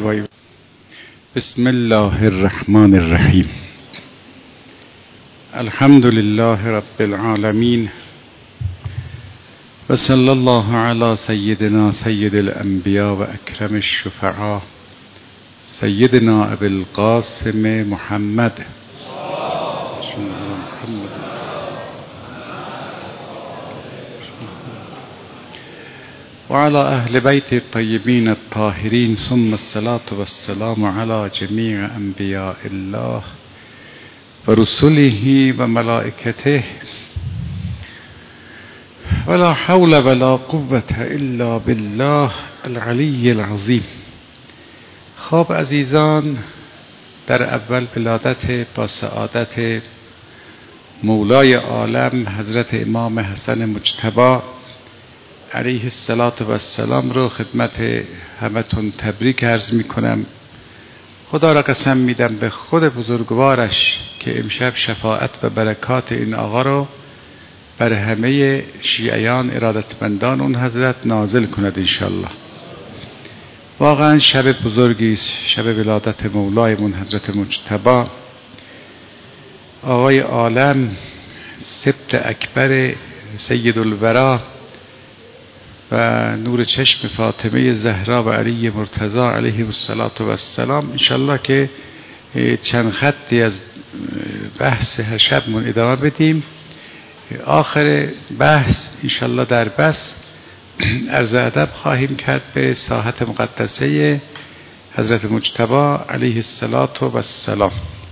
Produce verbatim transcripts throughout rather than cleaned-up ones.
وای. بسم الله الرحمن الرحیم. الحمد لله رب العالمین و صلی الله علی سیدنا سید الانبیاء و اکرم الشفعاء سیدنا ابی القاسم محمد و علی اهل بیت الطیبین الطاهرین ثم الصلاة والسلام علی جمیع انبیاء الله و رسله و ملائکته ولا حول ولا قوة الا بالله العلی العظیم. خب عزیزان، در اول ولادت با سعادت مولای عالم حضرت امام حسن مجتبی علیه السلام رو خدمت همتون تبریک عرض می کنم. خدا را قسم میدم به خود بزرگوارش که امشب شفاعت و برکات این آقا رو بر همه شیعیان ارادتمندان اون حضرت نازل کند انشالله. واقعا شب بزرگی است، شب ولادت مولایمون حضرت مجتبی آقای عالم، سبط اکبر سید الورا و نور چشم فاطمه زهرا و علی مرتضی علیه السلام. انشالله که چند خطی از بحث هر شبمون ادامه بدیم. آخر بحث انشالله در بس عرض ادب خواهیم کرد به ساحت مقدسه حضرت مجتبی علیه السلام.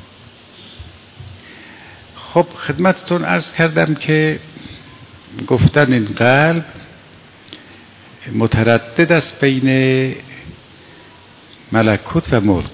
خب خدمتتون عرض کردم که گفتن این قلب متردد است بین ملکوت و ملک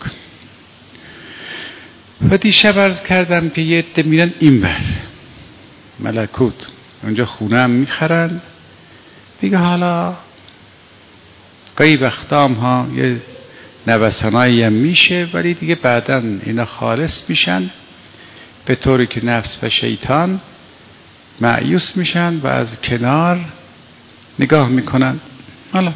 و دیشب عرض کردم که یه عده میرن این بر ملکوت، اونجا خونه هم میخرن، دیگه حالا گاهی وقتا ها یه نوسانایی هم میشه، ولی دیگه بعدا اینا خالص میشن به طوری که نفس و شیطان مایوس میشن و از کنار نگاه میکنن. حالا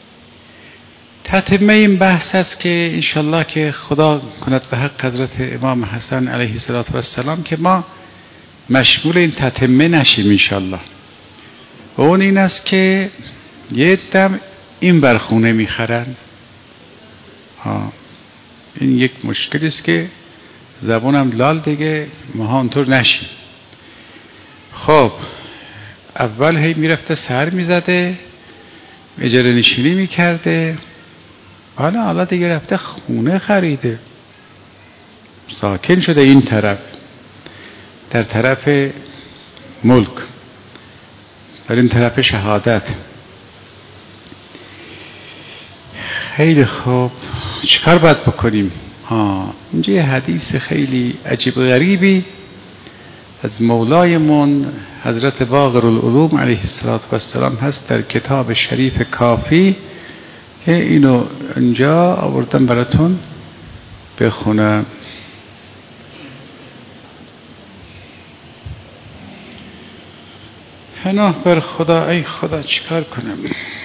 تتمه این بحث است که انشالله که خدا کند به حق حضرت امام حسن علیه السلام که ما مشمول این تتمه نشیم انشالله. و اون این است که یه دم این برخونه میخرن. ها این یک مشکلی است که زبونم لال دیگه ما اونطور نشیم. خب اول هی میرفته سر میزده، اجاره نشینی میکرده، حالا حالا دیگه رفته خونه خریده، ساکن شده این طرف، در طرف ملک، در این طرف شهادت. خیلی خوب، چیکار باید بکنیم؟ ها اینجا یه حدیث خیلی عجیب و غریبی از مولایمون حضرت باقر العلوم علیه السلام هست در کتاب شریف کافی که اینو اینجا آوردم براتون بخونم. پناه بر خدا، ای خدا چیکار کنم؟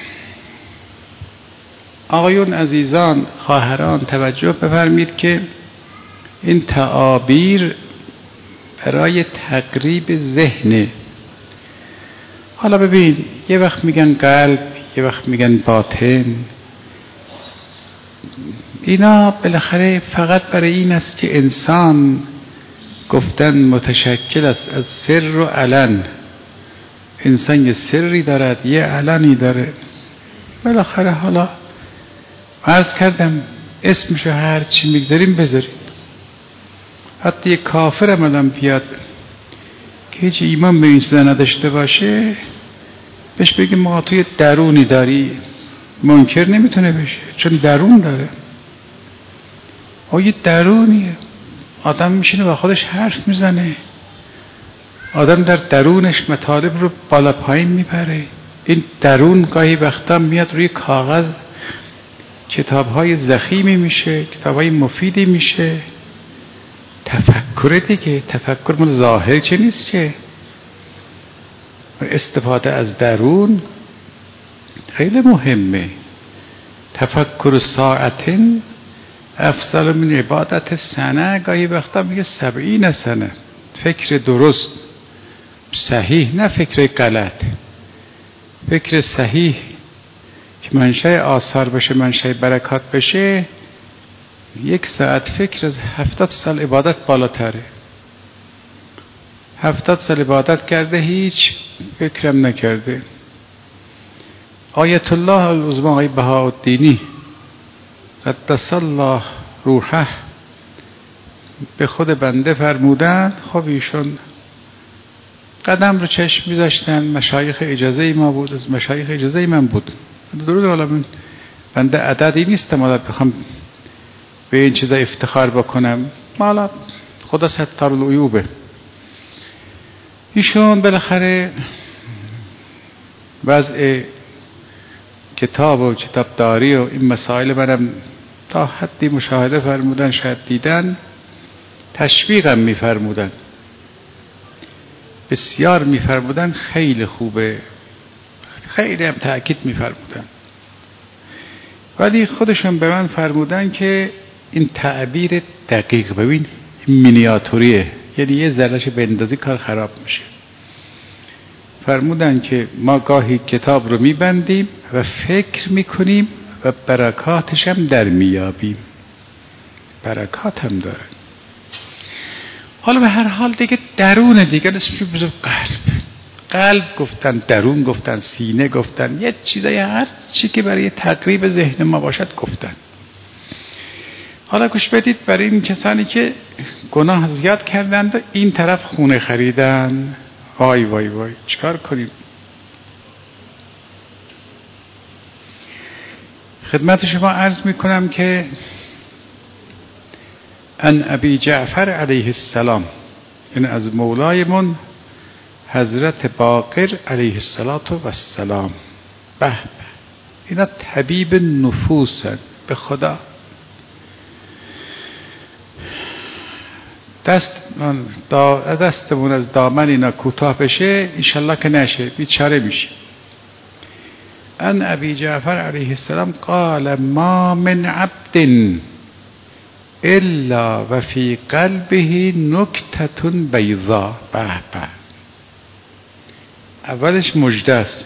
آقایون عزیزان، خواهران، توجه بفرمید که این تعابیر برای تقریب ذهن. حالا ببین، یه وقت میگن قلب، یه وقت میگن باطن. اینا بالاخره فقط برای این است که انسان گفتن متشکل است از سر و علن. انسان یه سری دارد، یه علنی داره. بالاخره حالا عرض کردم اسمشو هر چی میگذاریم بذاریم. حتی یک کافر هم آدم بیاد که هیچ ایمان به این چیزا نداشته باشه، بهش بگیم ما توی درونی داری، منکر نمیتونه بشه، چون درون داره. یه درونیه، آدم میشینه با خودش حرف میزنه، آدم در درونش مطالب رو بالا پایین میبره. این درون گاهی وقتا میاد روی کاغذ کتاب‌های ضخیمی میشه، کتاب‌های مفیدی میشه. تفکر دیگه، تفکر مال ظاهر چه نیست که. استفاده از درون خیلی مهمه. تفکر ساعتن افضل من عبادت سنه، گاهی وقتا میگه سبعین سنه. فکر درست صحیح، نه فکر غلط، فکر صحیح که منشأ آثار بشه، منشأ برکات بشه. یک ساعت فکر از هفتاد سال عبادت بالاتره. هفتاد سال عبادت کرده هیچ فکرم نکرده. آیت الله العظمی آقای بهاءالدینی قدس الله روحه به خود بنده فرمودن، خب ایشون قدم رو چشم می‌ذاشتن، مشایخ اجازه ما بود، از مشایخ اجازه من بود. درود حالا من بنده عددی نیستم حالا بخوام به این چیزا افتخار بکنم، حالا خدا ستار العیوبه. ایشون بالاخره وضع کتاب و کتابداری و این مسائل منم تا حدی مشاهده فرمودن، شاید دیدن، تشویقم می‌فرمودن، بسیار می‌فرمودن خیلی خوبه، خیلی هم تأکید می‌فرمودن. ولی خودشون به من فرمودن که این تعبیر دقیق، ببین مینیاتوریه، یعنی یه ذره‌اش بندازی کار خراب میشه. فرمودن که ما گاهی کتاب رو میبندیم و فکر میکنیم و برکاتش هم در میابیم. برکات هم داره. حالا به هر حال دیگه درون دیگه اسمش بذار قلب. قلب گفتن، درون گفتن، سینه گفتن، یه چیزای هر چی که برای تقریب ذهن ما باشد گفتن. حالا گوش بدید برای این کسانی که گناه زیاد کردند و این طرف خونه خریدن. وای وای وای چیکار کنیم؟ خدمت شما عرض میکنم که ان ابی جعفر علیه السلام، این از مولایمون حضرت باقر علیه السلام، به به اینا طبیب نفوسن. به خدا دست دستمون از دامن اینا کوتاه بشه انشالله که نشه، بیچاره میشه. ان ابی جعفر علیه السلام قال ما من عبد الا و فی قلبه نکتة بیضاء. به به اولش مژده است.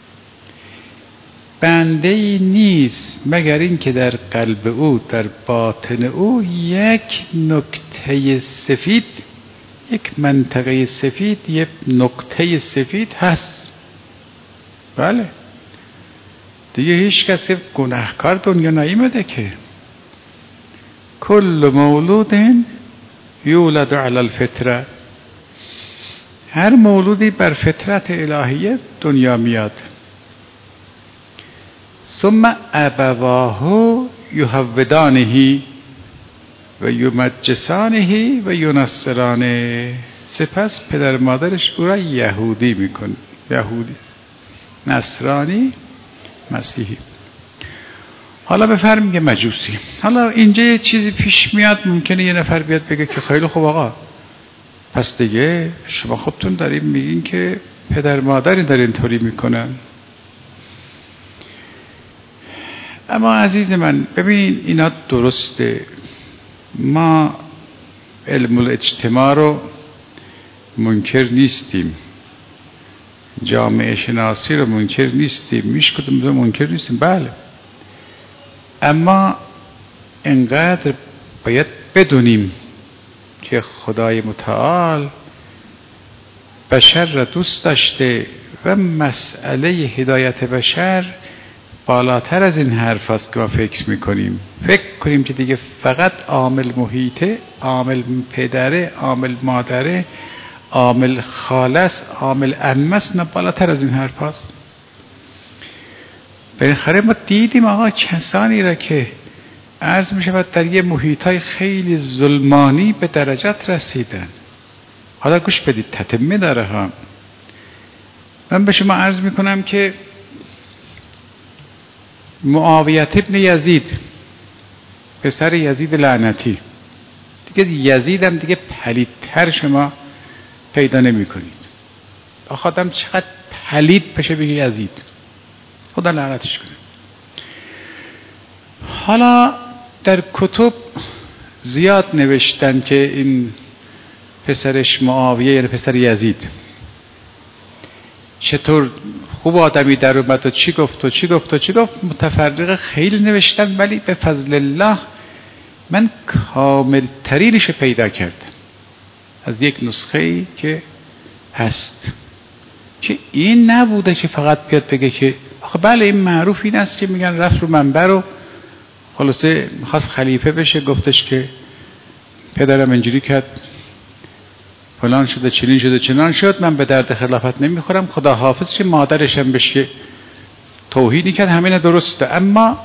بنده ای نیست مگر این که در قلب او، در باطن او یک نکته سفید، یک منطقه سفید، یک نقطه سفید هست. بله دیگه هیچ کسی گناهکار دنیا نیامده که. کل مولود یولد علی الفطره، هر مولودی بر فطرت الهیه دنیا میاد. ثم ابواه یهودانه و یمجسانه و ینصرانه، سپس پدر مادرش او را یهودی میکنه، یهودی، نصرانی، مسیحی. حالا بفرم میگه مجوسی. حالا اینجا یه چیزی پیش میاد، ممکنه یه نفر بیاد بگه که خیلی خوب آقا، پس دیگه شما خودتون دارین میگین که پدر مادری دارین طوری میکنن. اما عزیز من ببینین اینا درسته، ما علم الاجتماع رو منکر نیستیم، جامعه شناسی رو منکر نیستیم، میشکدیم رو منکر نیستیم، بله، اما انقدر باید بدونیم که خدای متعال بشر را دوست داشته و مسئله هدایت بشر بالاتر از این حرف است که ما فکر میکنیم. فکر کنیم که دیگه فقط عامل محیطه، عامل پدره، عامل مادره، عامل خالص، عامل عمس، نه بالاتر از این حرف است. بالاخره ما دیدیم آقا کسانی را که عرض می شود در یه محیطای خیلی ظلمانی به درجات رسیدن. حالا گوش بدید تتمه داره ها. من به شما عرض می کنم که معاویه ابن یزید، پسر یزید لعنتی، دیگه یزید هم دیگه پلیدتر شما پیدا نمی کنید. آخه آدم چقدر پلید بشه بگه یزید، خدا لعنتش کنه. حالا در کتب زیاد نوشتن که این پسرش معاویه یعنی پسر یزید چطور خوب آدمی در اومد و چی گفت و چی گفت و چی گفت متفرقه خیلی نوشتن، ولی به فضل الله من کامل ترینش پیدا کردم از یک نسخه‌ای که هست که این نبوده که فقط بیاد بگه که آخه بله این معروف این است که میگن رفت رو منبر و خلاصه میخواست خلیفه بشه، گفتش که پدرم اینجوری کرد فلان شده چنین شده چنان شد، من به درد خلافت نمیخورم، خدا حافظ، که مادرشم بهش که توهینی کرد، همین درسته. اما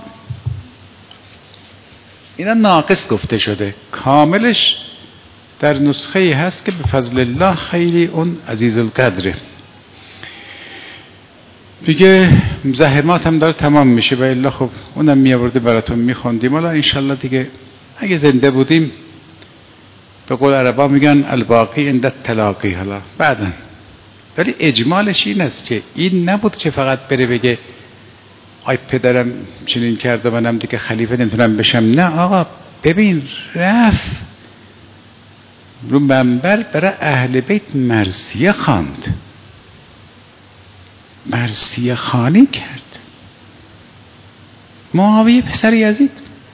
اینا ناقص گفته شده، کاملش در نسخه هست که به فضل الله خیلی اون عزیز القدره. دیگه زحمات هم داره تمام میشه و الا خب اونم میآورده براتون میخوندیم. حالا انشالله دیگه اگه زنده بودیم به قول عربا میگن الباقی عند التلاقی، حالا بعدا. ولی اجمالش این است که این نبود که فقط بره بگه آی پدرم چنین کرد و منم دیگه خلیفه نمیتونم بشم. نه آقا ببین رفت رو منبر برای اهل بیت مرثیه خواند، مرثیه خوانی کرد. معاویه پسر یزید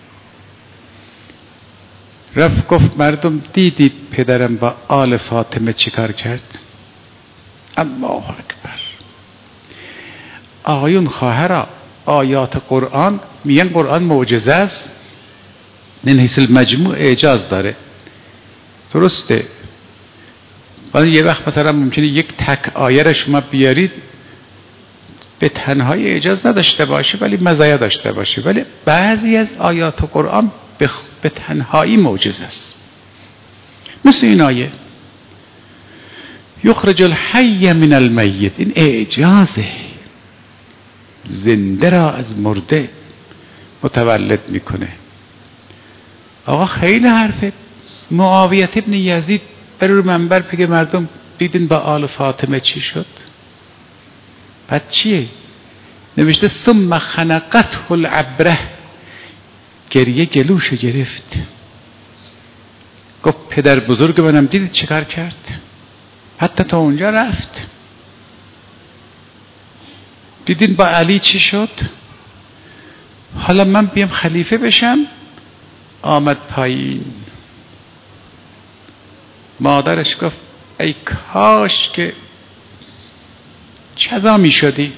رفت گفت مردم دیدید پدرم با آل فاطمه چیکار کرد؟ الله اکبر. آقایون خواهرا، آیات قرآن میگن قرآن معجزه است، من حیث المجموع اعجاز داره، درسته. ولی یه وقت مثلا ممکنه یک تک آیه را شما بیارید به تنهایی اعجاز نداشته باشه ولی مزایا داشته باشه، ولی بعضی از آیات قرآن به تنهایی معجزه است. مثل این آیه یخرج الحی من المیت، این اعجازه، زنده را از مرده متولد میکنه. آقا خیلی حرفه. معاویه ابن یزید بر رو منبر بگه مردم دیدین با آل فاطمه چی شد؟ بعد چیه؟ نوشته ثم خنقته العبره، گریه گلوش گرفت، گفت پدر بزرگ منم دیدید چیکار کرد؟ حتی تا اونجا رفت. دیدین با علی چی شد؟ حالا من بیام خلیفه بشم. آمد پایین. مادرش گفت ای کاش که چزا می شدی.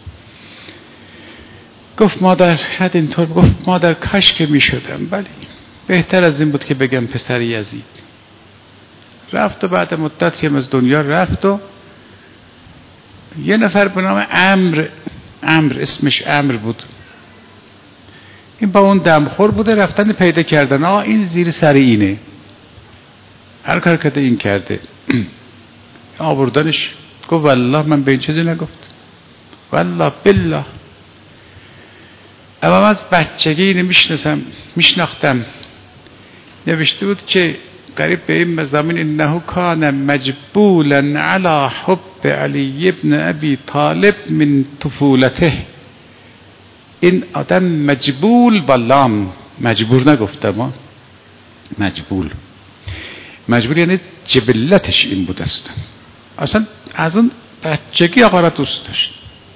گفت مادر شاید اینطور، گفت مادر کاش که می شدم، ولی بهتر از این بود که بگم پسر یزید. رفت و بعد مدتی هم از دنیا رفت و یه نفر به نام عمرو، عمرو اسمش عمرو بود، این با اون دمخور بوده، رفتن پیدا کردن آه این زیر سر اینه، هر کار کرده این کرده. آوردنش، گفت والله من به این چیزی نگفت، والله بالله. اما من از بچگی اینو میشناسم میشناختم. نوشته بود که قریب به این مضامین انه کان مجبولا علی حب علی ابن ابی طالب من طفولته. این آدم مجبول با لام، مجبور نگفتم، مجبول مجبور یعنی جبلتش این بود است، اصلا از اون بچگی آقا را دوست داشت.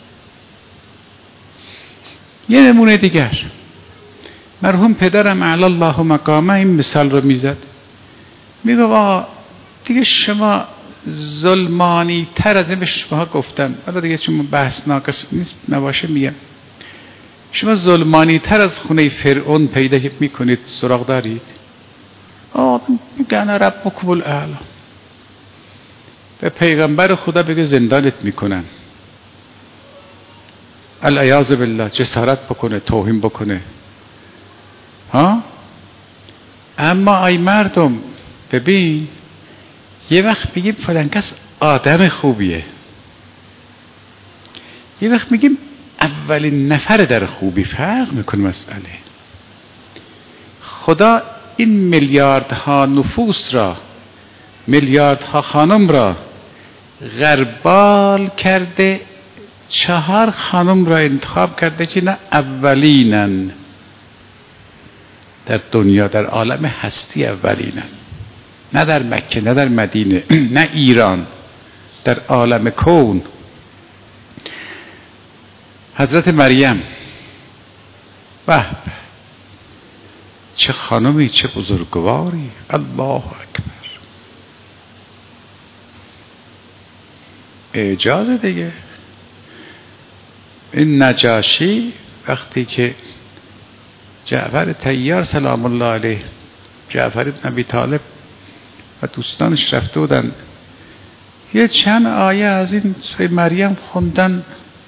یه نمونه دیگر، مرحوم پدرم اعلی الله مقامه این مثال رو میزد، میگه آقا دیگه شما ظلمانی تر از این، به شما گفتم حالا دیگه چون بحث ناقص نیست نباشه میگم، شما ظلمانی تر از خونه فرعون پیدا میکنید، سراغ دارید؟ آه میگن ربکم الاعلی، به پیغمبر خدا بگه زندانت میکنن، العیاذ بالله، جسارت بکنه، توهین بکنه. ها اما ای مردم ببین، یه وقت میگیم فلان کس آدم خوبیه، یه وقت میگیم اولین نفر در خوبی، فرق میکنه مسئله. خدا این میلیاردها نفوس را، میلیاردها خانم را غربال کرده، چهار خانم را انتخاب کرده که نه اولینن. در دنیا، در عالم هستی اولینن، نه در مکه، نه در مدینه، نه ایران، در عالم کون. حضرت مریم، به چه خانمی، چه بزرگواری، الله اکبر. اعجاز دیگه. این نجاشی وقتی که جعفر طیار سلام الله علیه، جعفر ابن ابی طالب و دوستانش رفته بودن یه چند آیه از این سوره مریم خوندن،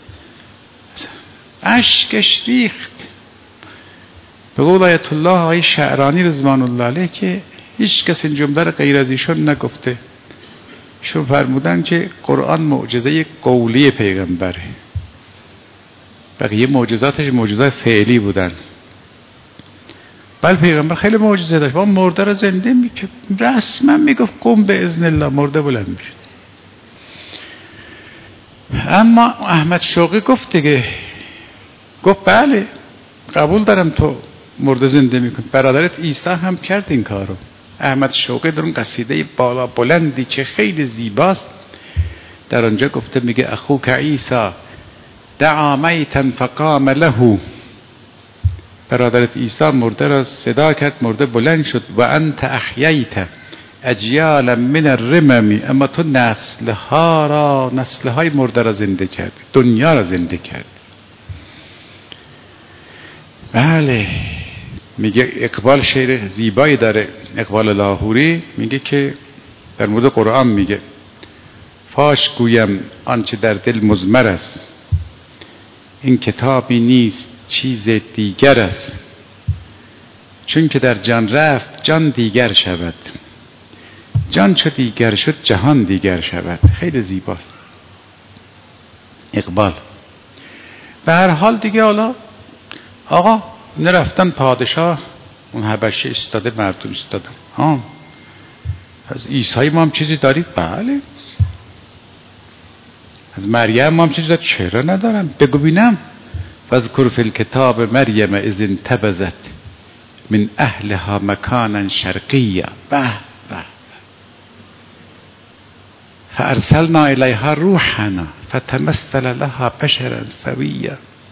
اشکش ریخت. به قول آیت الله آیه شعرانی رضوان الله علیه که هیچ کس این جمله رو غیر از ایشون نگفته، شون فرمودن که قرآن معجزه قولی پیغمبره، بقیه معجزاتش معجزات فعلی بودن. بله پیغمبر خیلی معجزه داشت، با مرده رو زنده میکرد، رسما میگفت قم به اذن الله، مرده بلند میشد. اما احمد شوقی گفت دیگه، گفت بله قبول دارم تو مرده زنده میکنی. برادرت عیسی هم کرد این کارو. احمد شوقی در اون قصیده بالا بلندی که خیلی زیباست در آنجا گفته، میگه اخوک عیسی دعا میتا فقام له، برادرت عیسی مرده را صدا کرد، مرده بلند شد. و انت احییت اجیالا من الرمم، اما تو نسلها را، نسلهای مرده را زنده کرد، دنیا را زنده کرد. بله میگه اقبال شعر زیبایی داره اقبال لاهوری، میگه که در مورد قرآن میگه فاش گویم آنچه در دل مضمر است، این کتابی نیست چیز دیگر است، چون که در جان رفت جان دیگر شود، جان چو دیگر شد جهان دیگر شود. خیلی زیباست اقبال. به هر حال دیگه حالا آقا نرفتن پادشاه اون حبشه استاده، مردم استادن، ها از عیسی ما هم چیزی دارید؟ بله. از مریم ما هم چیزی دارید؟ چرا ندارم، بگو بینم. فاذکر فی الکتاب مریم اذ انتبذت من اهلها مکانا شرقیا، به به فارسلنا الیها روحنا فتمثل لها بشرا سویا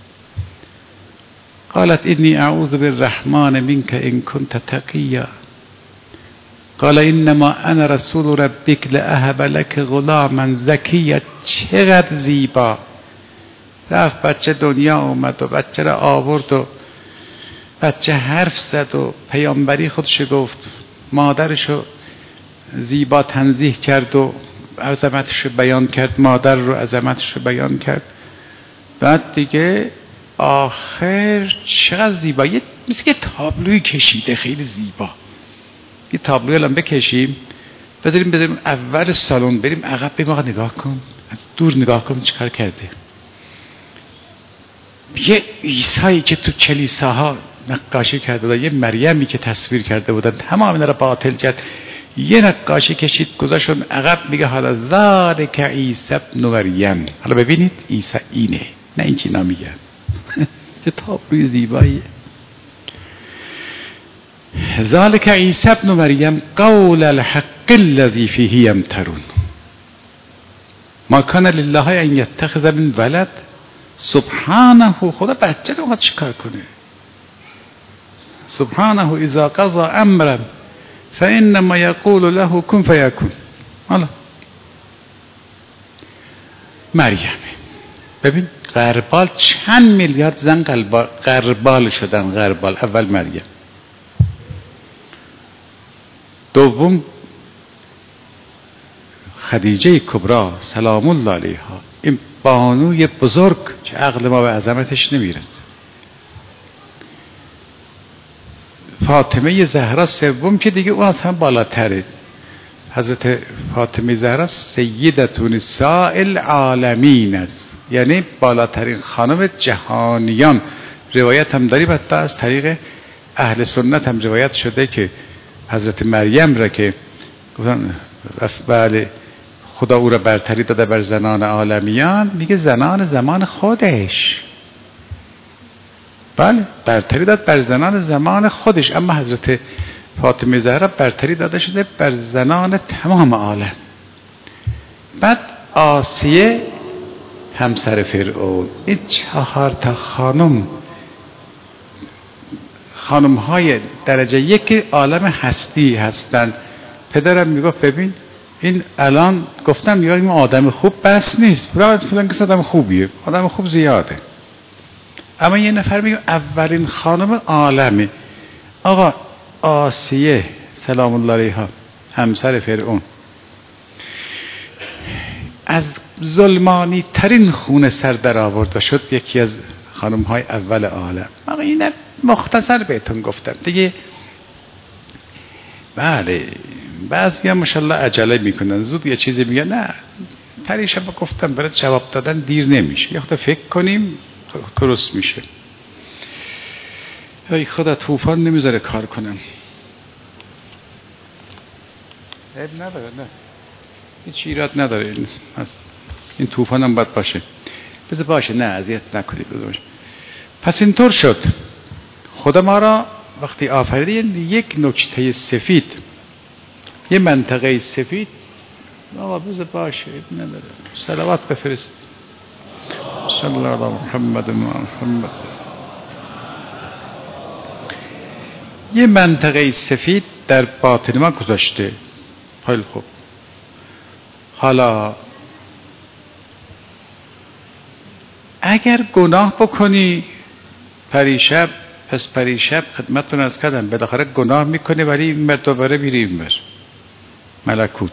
قالت انی اعوذ بالرحمن منک ان کنت تقیا قال انما انا رسول ربک لاهب لک غلاما زکیا. چقدر زیبا رفت بچه دنیا اومد و بچه را آورد و بچه حرف زد و پیامبری خودش گفت، مادرشو زیبا تنزیه کرد و عظمتشو بیان کرد، مادر رو عظمتشو بیان کرد. بعد دیگه آخر چقدر زیبا، یه مثل که تابلوی کشیده خیلی زیبا. یه تابلوی الان بکشیم بذاریم بذاریم اول سالن، بریم عقب، بریم آقا نگاه کن، از دور نگاه کن چیکار کرده. یه عیسایی که تو کلیساها نقاشی کرده بودن، یه مریمی که تصویر کرده بودن، تمام اینا رو باطل کرد، یه نقاشی کشید گذاشتون عقب، میگه حالا ذالک عیسی ابن مریم. حالا ببینید عیسی اینه، نه این چینا میگن. چه تابلوی زیباییه. ذالک عیسی ابن مریم قول الحق الذی فیه یمترون ما کان لله ان یتخذ من ولد سبحانه. خدا بچه رو باید چیکار کنه؟ سبحانه اذا قضى امرا فانما یقول له کن فیکون. حالا مریم ببین غربال چند میلیارد زن غربال شدن. غربال اول مریم، دوم خدیجه کبرا سلام الله علیها، این بانوی بزرگ که عقل ما به عظمتش نمیرسه. فاطمه زهرا سوم که دیگه اون از هم بالاتره. حضرت فاطمه زهرا سیدة نساء العالمین است، یعنی بالاترین خانم جهانیان. روایت هم داریم حتی از طریق اهل سنت هم روایت شده که حضرت مریم را که گفتن بله خدا او را برتری داده بر زنان عالمیان، میگه زنان زمان خودش. بله برتری داد بر زنان زمان خودش، اما حضرت فاطمه زهرا برتری داده شده بر زنان تمام عالم. بعد آسیه همسر فرعون. این چهار تا خانم خانم های درجه یک عالم هستی هستند. پدرم میگفت ببین این الان گفتم یا این آدم خوب بس نیست، فلان فلان کس آدم خوبیه، آدم خوب زیاده، اما یه نفر میگه اولین خانم عالمه. آقا آسیه سلام الله علیها همسر فرعون از ظلمانی ترین خون سر در آورده شد، یکی از خانم های اول عالم. آقا این مختصر بهتون گفتم دیگه. بله بعضی هم ماشاءالله عجله میکنن، زود یه چیزی میگن، نه پریشب گفتم برای جواب دادن دیر نمیشه، یه خود فکر کنیم درست میشه. ای خدا طوفان نمیذاره کار کنم. عیب نداره، نه هیچ ایراد نداره، این این طوفان هم باید باشه. بذار باشه، نه اذیت نکنید. بذار باشه. پس اینطور شد خدا ما را وقتی آفرید یک نکته سفید، یه منطقه سفید. آقا بذار باشه نداره، صلوات بفرست. صلی الله علی محمد و محمد. یه منطقه سفید در باطن ما گذاشته. خیلی خوب. حالا اگر گناه بکنی پریشب، پس پریشب خدمتتون عرض کردم بالاخره گناه میکنه ولی این مرد دوباره میری این بر ملکوت.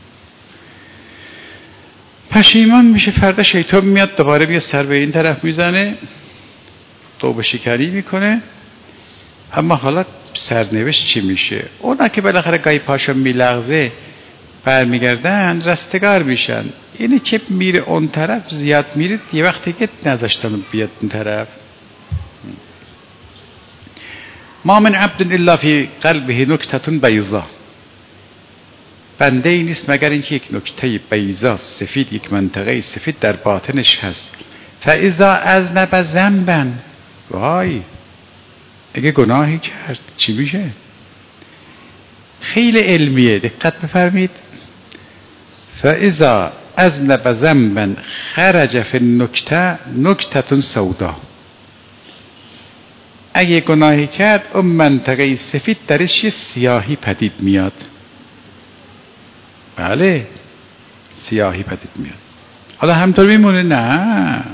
پشیمان میشه، فردا شیطان میاد دوباره میاد سر به این طرف میزنه، توبه شکنی میکنه. اما حالا سرنوشت چی میشه؟ اونا که بالاخره گاهی پاشو میلغزه برمیگردن رستگار میشن. اینی که میره اون طرف زیاد میره، یه وقتی که نذاشتن بیاد اون طرف. ما من عبد الا فی قلبه نکته بیضا، بنده ای نیست مگر اینکه یک نکته بیضا سفید، یک منطقه سفید در باطنش هست. فاذا اذنب ذنبا، وای اگه گناهی کرد چی میشه؟ خیلی علمیه، دقت بفرمید. فاذا اذنب ذنبا خرج فی النکته نکته سودا، اگه گناهی کرد اون منطقه سفید درش یه سیاهی پدید میاد. بله سیاهی پدید میاد. حالا همطور میمونه؟ نه.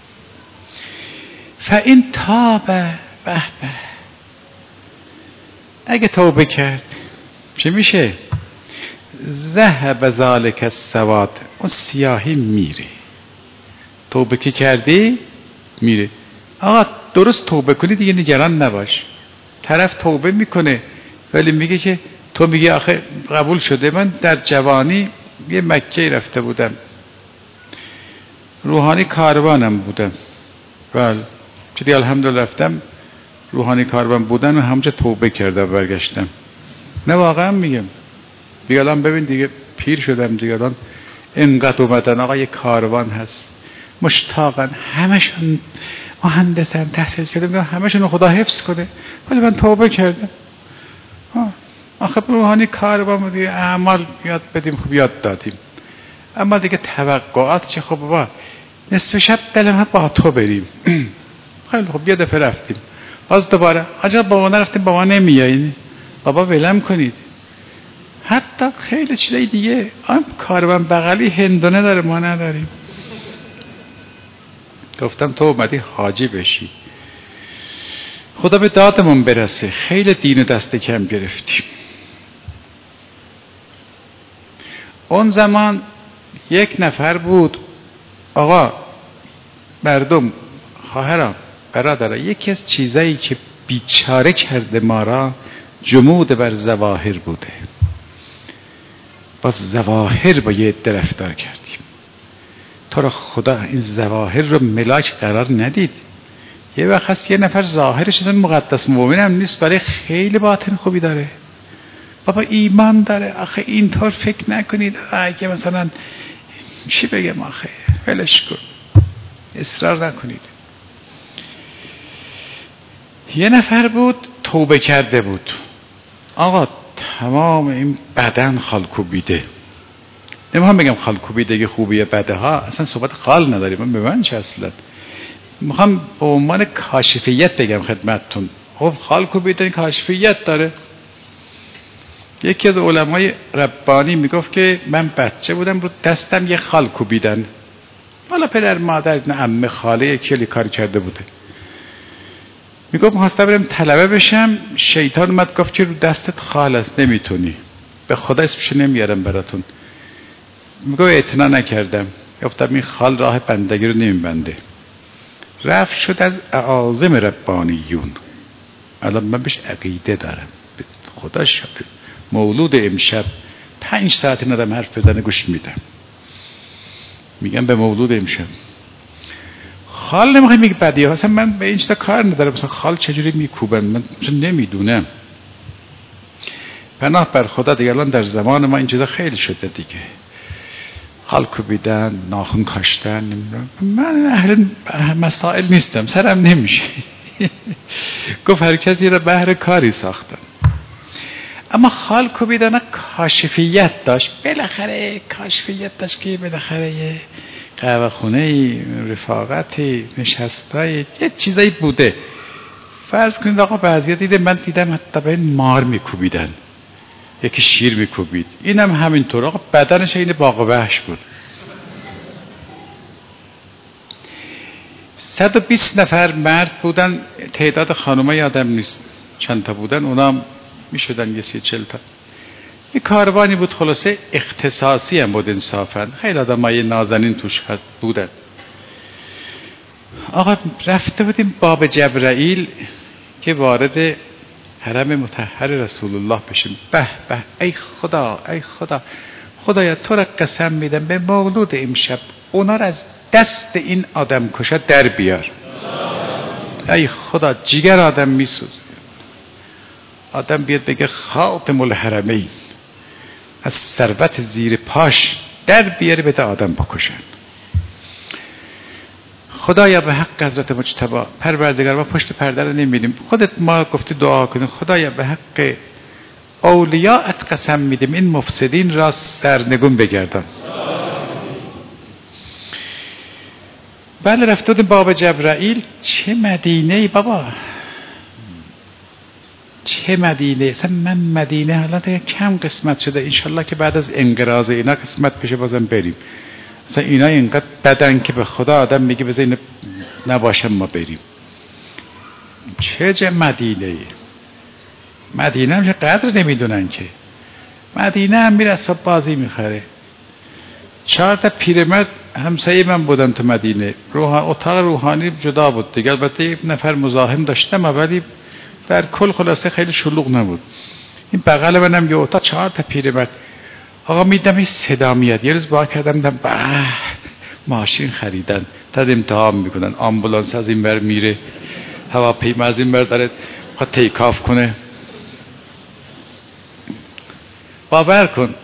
فاین تاب به به، اگه توبه کرد چه میشه؟ ذهب ذلک السواد، اون سیاهی میره. توبه که کردی میره. آقا درست توبه کنی دیگه نگران نباش. طرف توبه میکنه ولی میگه که تو میگی آخه قبول شده. من در جوانی یه مکه رفته بودم، روحانی کاروانم بودم. بله چطوری الحمدلله رفتم روحانی کاروان بودن و همونجا توبه کردم برگشتم. نه واقعا میگم دیگه الان ببین دیگه پیر شدم دیگه، الان اینقدر اومدن آقا یه کاروان هست مشتاقن، همشون مهندسن تحصیل کردن، همشون خدا حفظ کنه، ولی من توبه کردم. آخه روحانی کاروان دیگه اعمال یاد بدیم، خوب یاد دادیم، اما دیگه توقعات چه؟ خب بابا نصف شب دلم با تو بریم. خیلی خب یه دفعه رفتیم، باز دوباره عجب بابا نرفتیم، بابا نمیایین، بابا ولم کنید. حتی خیلی چیزای دیگه، آم کاروان بغلی هندونه داره ما نداریم. گفتم تو اومدی حاجی بشی، خدا به دادمون برسه. خیلی دین دست کم گرفتیم. اون زمان یک نفر بود، آقا مردم خواهرام برادرها، یکی از چیزایی که بیچاره کرده ما را جمود بر ظواهر بوده. باز ظواهر با یه عده رفتار کردیم. تو را خدا این ظواهر رو ملاک قرار ندید. یه وقت هست یه نفر ظاهرش مقدس مؤمن هم نیست ولی خیلی باطن خوبی داره، بابا ایمان داره. آخه اینطور فکر نکنید اگه مثلا چی بگم، آخه ولش کن، اصرار نکنید. یه نفر بود توبه کرده بود، آقا تمام این بدن خال کوبیده. نمیخوام بگم خال کوبیدگی خوبیه بده ها، اصلا صحبت خال نداریم، من به من چه اصلا. میخوام به عنوان کاشفیت بگم خدمتتون. خب خال کوبیدن کاشفیت داره. یکی از علمای ربانی میگفت که من بچه بودم رو دستم یه خال کوبیدن، حالا پدر مادر نه عمه خاله یکی کاری کرده بوده. میگفت میخواستم برم طلبه بشم، شیطان اومد گفت که رو دستت خال است نمیتونی، به خدا اسمش نمیارم براتون. میگفت اعتنا نکردم، گفتم این خال راه بندگی رو نمیبنده. رفت شد از اعاظم ربانیون. الان من بهش عقیده دارم، خدا شکر. مولود امشب پنج ساعت این آدم حرف بزنه گوش میدم، میگم به مولود امشب. خال نمیخوای میگه بدیه، اصلا من به این چیزا کار ندارم، مثلا خال چجوری میکوبن من نمیدونم. پناه بر خدا دیگه الان در زمان ما این چیزا خیلی شده دیگه، خال کوبیدن، ناخن کاشتن، نمیدونم. من اهل مسائل نیستم، سرم نمیشه. گفت هر کسی را بهر کاری ساختن. اما خال کوبیدن کاشفیت داشت، بالاخره کاشفیت داشت که بالاخره یه قهوه خونه رفاقتی نشستای یه چیزایی بوده. فرض کنید آقا بعضیا دیده، من دیدم حتی به این مار میکوبیدن، یکی شیر میکوبید، اینم همینطور. آقا بدنش این باغ و وحش بود. صد و بیست نفر مرد بودن، تعداد خانوما یادم نیست چند تا بودن، اونا میشدن یه سی چل تا. یه کاروانی بود خلاصه، اختصاصی هم بود انصافا، خیلی آدمای نازنین توش بودن. آقا رفته بودیم باب جبرائیل که وارد حرم مطهر رسول الله بشیم. به به ای خدا ای خدا، خدایا تو را قسم میدم به مولود امشب اونا را از دست این آدم کشا در بیار. ای خدا جیگر آدم میسوزه. آدم بیاد بگه خاتم الحرمین، از ثروت زیر پاش در بیاره بده آدم بکشن. خدایا به حق حضرت مجتبی پروردگار، ما پشت پرده رو نمیبینیم، خودت ما گفتی دعا کنیم، خدایا به حق اولیاءت قسم میدیم این مفسدین را سرنگون بگردان. بله رفته بودیم باب جبرائیل. چه مدینه ای بابا، چه مدینه. اصلا من مدینه حالا دیگه کم قسمت شده، انشالله که بعد از انقراض اینا قسمت بشه بازم بریم. اصلا اینا اینقدر بدن که به خدا آدم میگه بذار این نباشه ما بریم. چه جه مدینه ای. مدینه هم قدر نمیدونن که. مدینه هم میره اصلا بازی میخره. چهار تا پیرمرد همسایه من بودن تو مدینه، روح... اتاق روحانی جدا بود دیگه، البته یک نفر مزاحم داشتم ولی در کل خلاصه خیلی شلوغ نبود. این بغل منم یه اتاق چهار تا پیرمرد. آقا میدم این صدا میاد. یه روز با کردم دیدم به ماشین خریدن، تا امتحان میکنن، آمبولانس از این بر میره، هواپیما از این بر داره خواهد تیکاف کنه. باور کن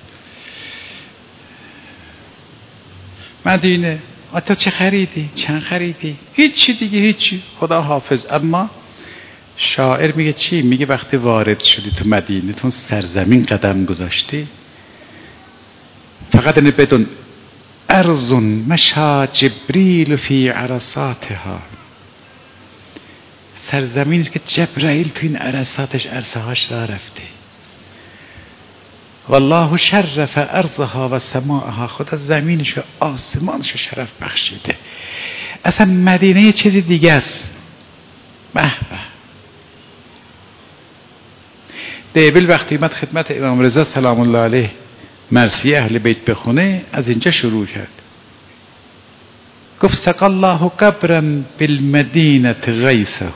مدینه. آتا چه خریدی؟ چند خریدی؟ هیچی دیگه، هیچی، خدا حافظ. اما شاعر میگه چی؟ میگه وقتی وارد شدی تو مدینه، تو سرزمین قدم گذاشتی، فقط اینه بدون ارض مشا جبریل فی عرصاتها، سرزمینی که جبرائیل تو این عرصاتش عرصه هاش را رفته. والله شرف ارضها و سماعها، خدا زمینش و آسمانش شرف بخشیده. اصلا مدینه یه چیزی دیگه است. به به. دیبل وقتی اومد خدمت امام رضا سلام الله علیه مرثیه اهل بیت بخونه، از اینجا شروع کرد. گفت سقى الله قبرا بالمدینه غیثه.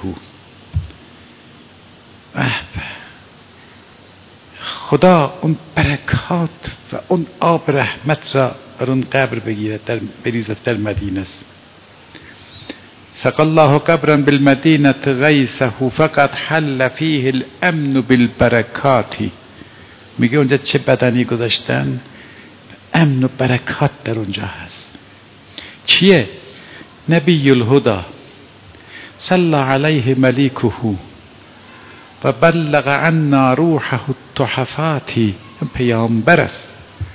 به به. خدا اون برکات و اون آب رحمت را بر اون قبر بگیرد، در بریزد در مدینه است. سقى الله قبرا بالمدینه غیثه فقط حل فیه الامن بالبرکات. میگه اونجا چه بدنی گذاشتن، امن و برکات در اونجا هست. کیه؟ نبی الهدا صلی علیه ملیکه و بلغ عنا روحه التحفاتی، پیامبر است.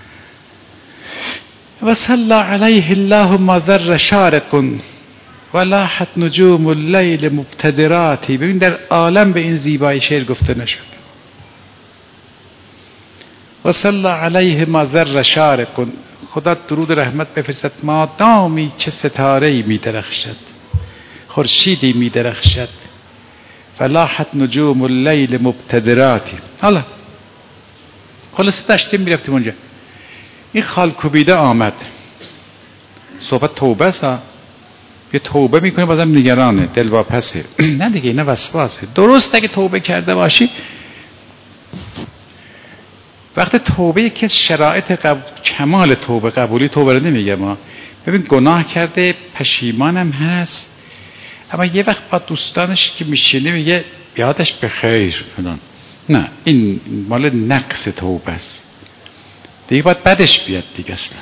و صلی علیه الله ما ذر شارق و لاحت نجوم اللیل مبتدراتی. ببین در عالم به این زیبایی شعر گفته نشد. و صلی علیه ما ذر شارق، خدا درود رحمت بفرستد مادامی که ستاره‌ای می درخشد، خورشیدی می درخشد. فلاحت نجوم اللیل مبتدراتی. حالا خلاصه داشتیم میرفتیم اونجا، این خالکوبیده آمد. صحبت توبه است، یه توبه میکنه بازم نگرانه، دلواپسه. نه دیگه اینا وسواسه. درست اگه توبه کرده باشی، وقت توبه یکی از شرایط قبول، کمال توبه، قبولی توبه رو نمیگه ما. ببین گناه کرده پشیمانم هست، اما یه وقت با دوستانش که میشینه میگه یادش به خیر فلان. نه، این مال نقص توبه است دیگه، باید بدش بیاد دیگه. اصلا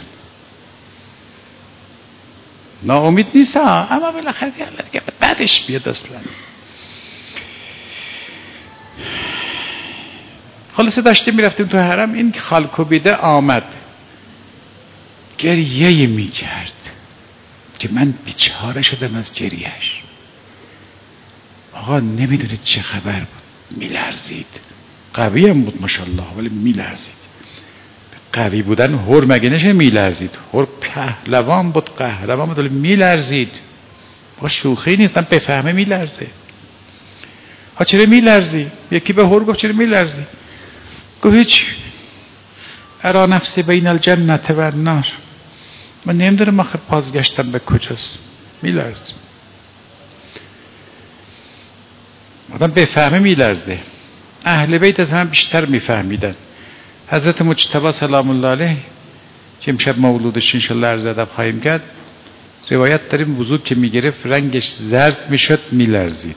ناامید نیست اما بالاخره دیگه بدش بیاد اصلا. خلاصه داشتیم میرفتیم تو حرم، این خالکوبیده آمد گریه میکرد که من بیچاره شدم از گریهش. آقا نمیدونید چه خبر بود، میلرزید. قوی هم بود ماشاءالله ولی میلرزید. قوی بودن هر مگه نشه میلرزید؟ هر پهلوان بود، قهرمان بود ولی میلرزید. با شوخی نیست، من بفهمه میلرزه. ها چرا میلرزی؟ یکی به هر گفت چرا میلرزی؟ گفت هیچ، ارا نفسی بین الجنة و النار، من نمیدونم آخه بازگشتم به کجاست، میلرزه. آدم بفهمه میلرزه. اهل بیت از هم بیشتر میفهمیدن. حضرت مجتبی سلام الله علیه که امشب مولودش انشالله عرض ادب خواهیم کرد، روایت داریم وضو که میگرفت رنگش زرد میشد، میلرزید.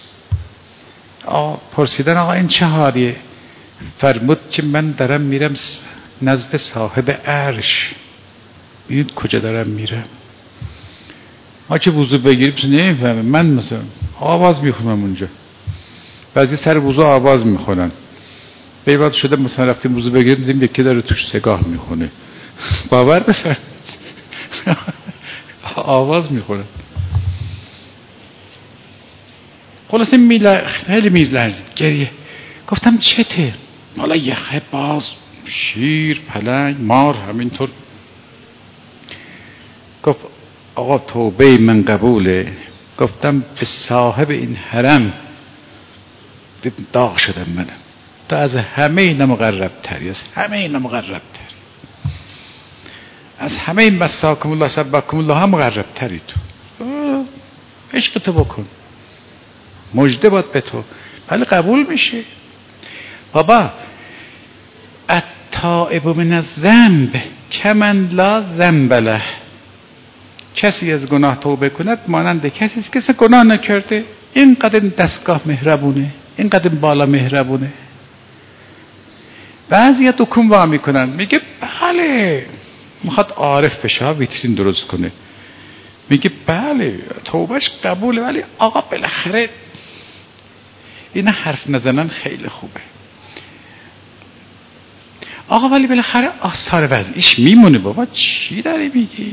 آقا پرسیدن آقا این چه حالیه؟ فرمود که من دارم میرم نزد صاحب عرش. ببینید کجا دارم میرم. ما که وضو بگیریم نمیفهمه. من مثلا آواز میخونم اونجا، بعضی سر وضو آواز میخونن. به بعد شده مثلا رفتیم وضو بگیریم دیدیم یکی داره توش سگاه میخونه. باور بفرمایید آواز میخونه. خلاصه میل خیلی میلرزید، گریه. گفتم چته؟ مالا یخه باز، شیر، پلنگ، مار همینطور. گفت آقا توبه من قبوله. گفتم به صاحب این حرم داغ شدم منم، تو از همه اینا مقرب تری، از همه اینا مقرب تری، از همه این مساکم الله سبکم الله هم مقرب تری. تو عشق تو بکن، مجده باد به تو، ولی قبول میشه. بابا التائب من الذنب کمن لا ذنب له. کسی از گناه توبه کند مانند کسی است که اصلا گناه نکرده. اینقدر دستگاه مهربونه، اینقدر بالا مهربونه. بعضی دکون وا میکنن، میگه بله، میخواد عارف بشه، ویترین درست کنه، میگه بله توبهش قبوله، ولی آقا بالاخره اینا حرف نزنن خیلی خوبه. آقا ولی بالاخره آثار وضعیش میمونه. بابا چی داری میگی؟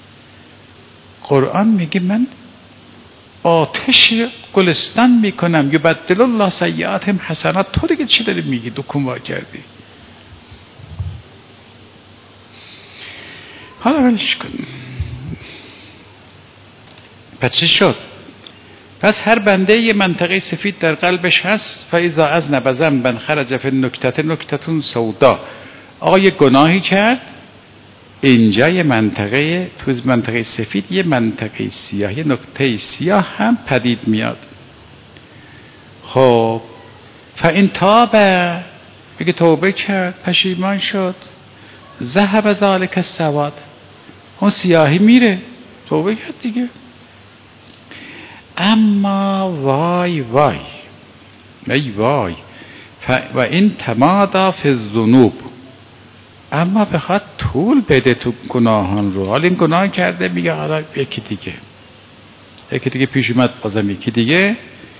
قرآن میگه من آتش گلستان میکنم، یبدل الله سیئاتهم حسنات. تو دیگه چی داری میگی؟ دکون وا کردی. حالا ولش کن. پس چی شد؟ پس هر بنده یه منطقه سفید در قلبش هست. فاذا اذنب ذنبا خرج فی النکته نکته سودا. آقا یه گناهی کرد، اینجا یه منطقه، تو منطقه سفید یه منطقه سیاه، یه نقطه سیاه هم پدید میاد. خب فان تاب، بگه توبه کرد، پشیمان شد، ذهب ذلک السواد، اون سیاهی میره، توبه کرد دیگه. اما وای وای ای وای و این تمادا فی الذنوب، اما بخواد طول بده تو گناهان رو. حالا این گناه کرده، میگه حالا یکی دیگه یکی دیگه پیش اومد بازم یکی دیگه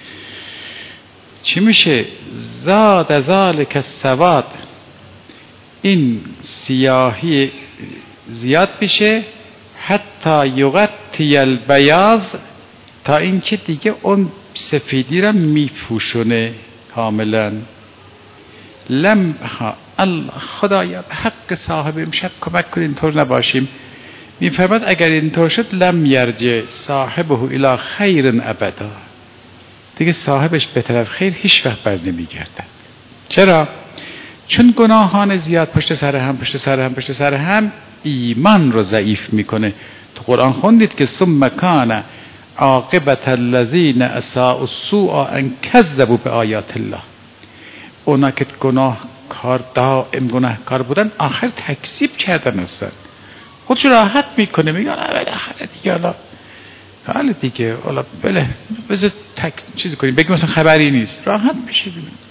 چی میشه؟ زاد ذالک السواد، این سیاهی زیاد میشه حتی یغطی البیاض، تا اینکه دیگه اون سفیدی را میپوشونه کاملا. لم الله خدایا حق صاحب امشب کمک کن اینطور نباشیم. میفرماد اگر اینطور شد لم یرجع صاحبه الی خیر ابدا، دیگه صاحبش به طرف خیر هیچ وقت بر نمیگردد. چرا؟ چون گناهان زیاد پشت سر هم پشت سر هم پشت سر هم ایمان رو ضعیف میکنه. تو قرآن خوندید که ثم کان عاقبت الذین اساءوا السوء ان کذبوا بآیات الله، اونا که گناه کار دائم گناهکار بودن آخر تکذیب کردن هستن. خودش راحت میکنه، میگه بالاخره دیگه حالا حالا دیگه حالا بله بذار تک چیزی کنیم، بگیم مثلا خبری نیست، راحت میشه.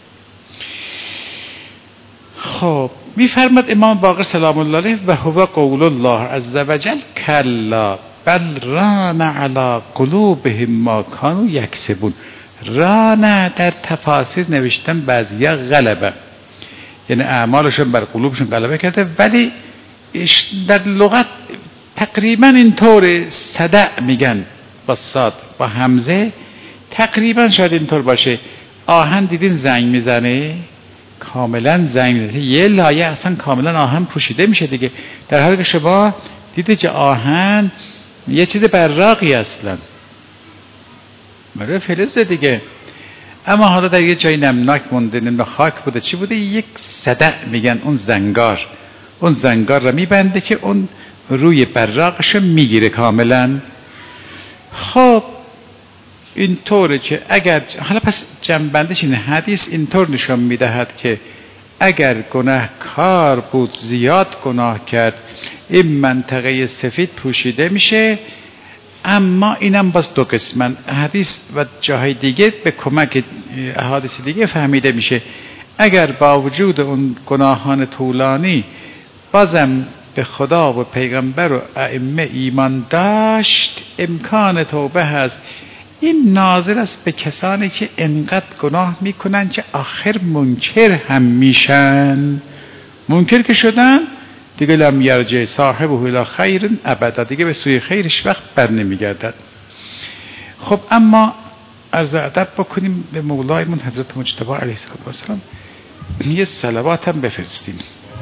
خب میفرماد امام باقر سلام الله علیه و هو قول الله عز وجل کلا بل ران علی قلوبهم ما کانوا یکسبون. ران در تفاسیر نوشتن بعضیا غلبه، یعنی اعمالشون بر قلوبشون غلبه کرده، ولی در لغت تقریبا اینطور صدع میگن با صاد با همزه، تقریبا شاید اینطور باشه. آهن دیدین زنگ میزنه، کاملا زنگ میزنه، یه لایه اصلا کاملا آهن پوشیده میشه دیگه، در حالی که شما دیدید که آهن یه چیز براقی اصلا برای فلز دیگه، اما حالا در یه جای نمناک مونده، نمنا خاک بوده چی بوده، یک صدع میگن اون زنگار، اون زنگار را میبنده که اون روی براقش میگیره کاملا. خب اینطوره که اگر حالا پس جنبندش این حدیث اینطور نشون میدهد که اگر گناهکار بود زیاد گناه کرد این منطقه سفید پوشیده میشه. اما اینم باز دو قسمن، حدیث و جاهای دیگه به کمک احادیث دیگه فهمیده میشه اگر با وجود اون گناهان طولانی بازم به خدا و پیغمبر و ائمه ایمان داشت، امکان توبه هست. این ناظر است به کسانی که انقدر گناه میکنن که آخر منکر هم میشن. منکر که شدن دیگه لم یرجع صاحبه الی خیر ابدا، دیگه به سوی خیرش وقت بر نمیگردد. خب اما عرض ادب بکنیم به مولایمون حضرت مجتبی علیه السلام، یه صلوات هم بفرستیم.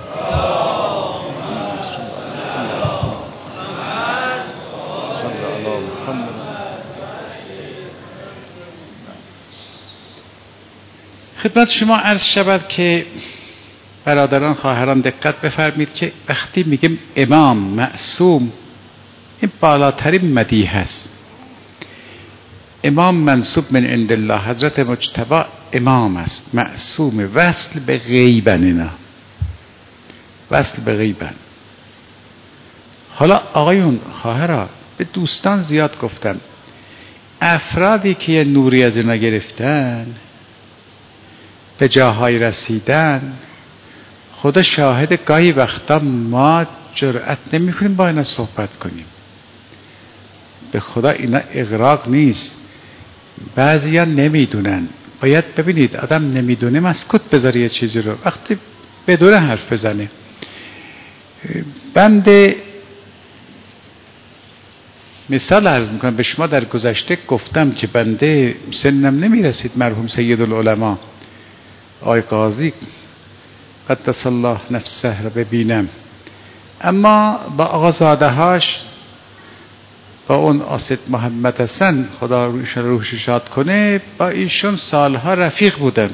خدمت شما عرض شود که برادران خواهران دقت بفرمید که وقتی میگیم امام معصوم این بالاترین مدیح است. امام منسوب من عند الله، حضرت مجتبی امام است، معصوم، وصل به غیبن، اینا وصل به غیبن. حالا آقایون خواهرها به دوستان زیاد گفتم، افرادی که یه نوری از اینا گرفتن به جاهای رسیدن، خدا شاهد گاهی وقتا ما جرأت نمی کنیم با اینا صحبت کنیم. به خدا اینا اغراق نیست، بعضیا نمیدونن. باید ببینید آدم نمیدونه مسکوت بذاره یه چیزی رو، وقتی بدون حرف بزنه. بنده مثال عرض میکنم به شما، در گذشته گفتم که بنده سنم نمیرسید مرحوم سید العلماء آقای قاضی قدس الله نفسه رو ببینم، اما با آقازاده هاش، با اون آسد محمد حسن خدا روشن روحش شاد کنه، با ایشون سالها رفیق بودم.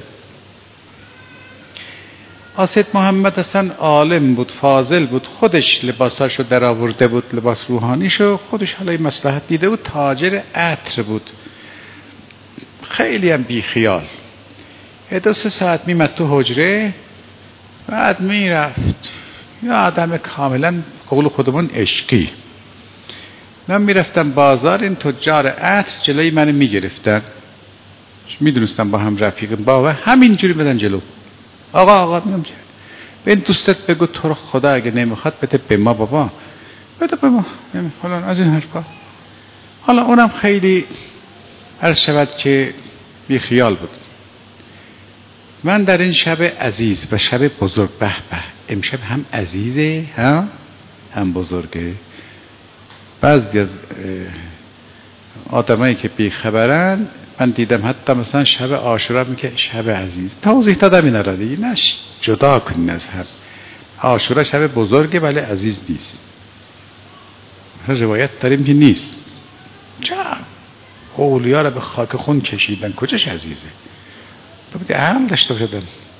آسد محمد حسن عالم بود، فاضل بود، خودش لباساشو در آورده بود، لباس روحانیشو خودش، حالا مصلحت دیده بود، تاجر عطر بود، خیلی هم بی خیال. دو سه ساعت میمد تو حجره، بعد میرفت. یا آدم کاملا قول خودمون عشقی. من میرفتم بازار، این تجار عطر جلوی من میگرفتن، میدونستم با هم رفیقم، با همینجوری بدن جلو. آقا آقا میگم به این دوستت بگو تو رو خدا اگه نمیخواد بده به ما، بابا بده به ما فلان، از این حرفا. حالا اونم خیلی عرض شود که بی خیال بود. من در این شب عزیز و شب بزرگ، به به امشب هم عزیزه هم هم بزرگه. بعضی از آدمایی که بیخبرن من دیدم حتی مثلا شب عاشورا میگه شب عزیز. توضیح دادم اینا را دیگه، نه جدا کنین از هم. عاشورا شب بزرگه ولی عزیز نیست. مثلا روایت داریم که نیست. چه اولیا را به خاک خون کشیدن، کجاش عزیزه؟ تو بودی عقل داشته باشدن.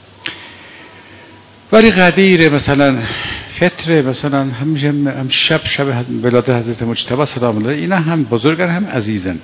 ولی قدیر مثلا فطر مثلا همیشه هم شب شب ولادت حضرت مجتبی سلام الله اینا هم بزرگن هم عزیزن.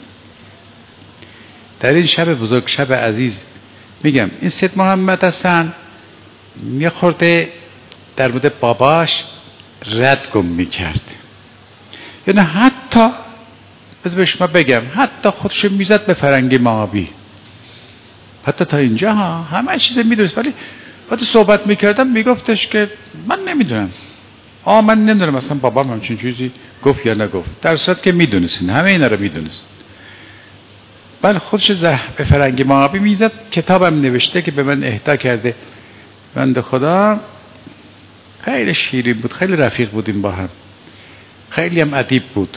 در این شب بزرگ، شب عزیز، میگم این سید محمد حسن یه خورده در مورد باباش رد گم میکرد. یعنی حتی بذار به شما بگم حتی خودشو میزد به فرنگی مابی، حتی تا اینجا ها همه چیز میدونست. ولی وقتی صحبت میکردم میگفتش که من نمیدونم، آه من نمیدونم مثلا بابام همچین چیزی گفت یا نگفت، در صورت که میدونستین، همه اینا رو میدونست. بله خودش به فرنگی مابی میزد. کتابم نوشته که به من اهدا کرده. بنده خدا خیلی شیرین بود، خیلی رفیق بودیم با هم، خیلی هم ادیب بود.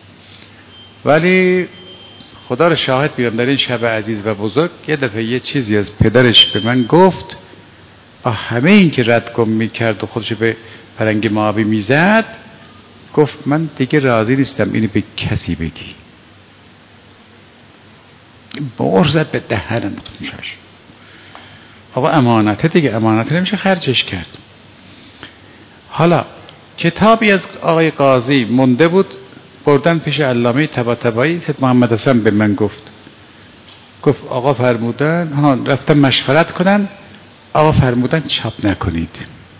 ولی خدا رو شاهد بیارم در این شب عزیز و بزرگ یه دفعه یه چیزی از پدرش به من گفت، با همه این که رد گم میکرد و خودش به فرنگی مابی میزد، گفت من دیگه راضی نیستم اینو به کسی بگی. بار زد به دهنم. آقا امانته دیگه، امانته نمیشه خرجش کرد. حالا کتابی از آقای قاضی مونده بود، بردن پیش علامه طباطبایی. سید محمد حسن به من گفت گفت آقا فرمودن، ها رفتم مشورت کنن، آقا فرمودن چاپ نکنید.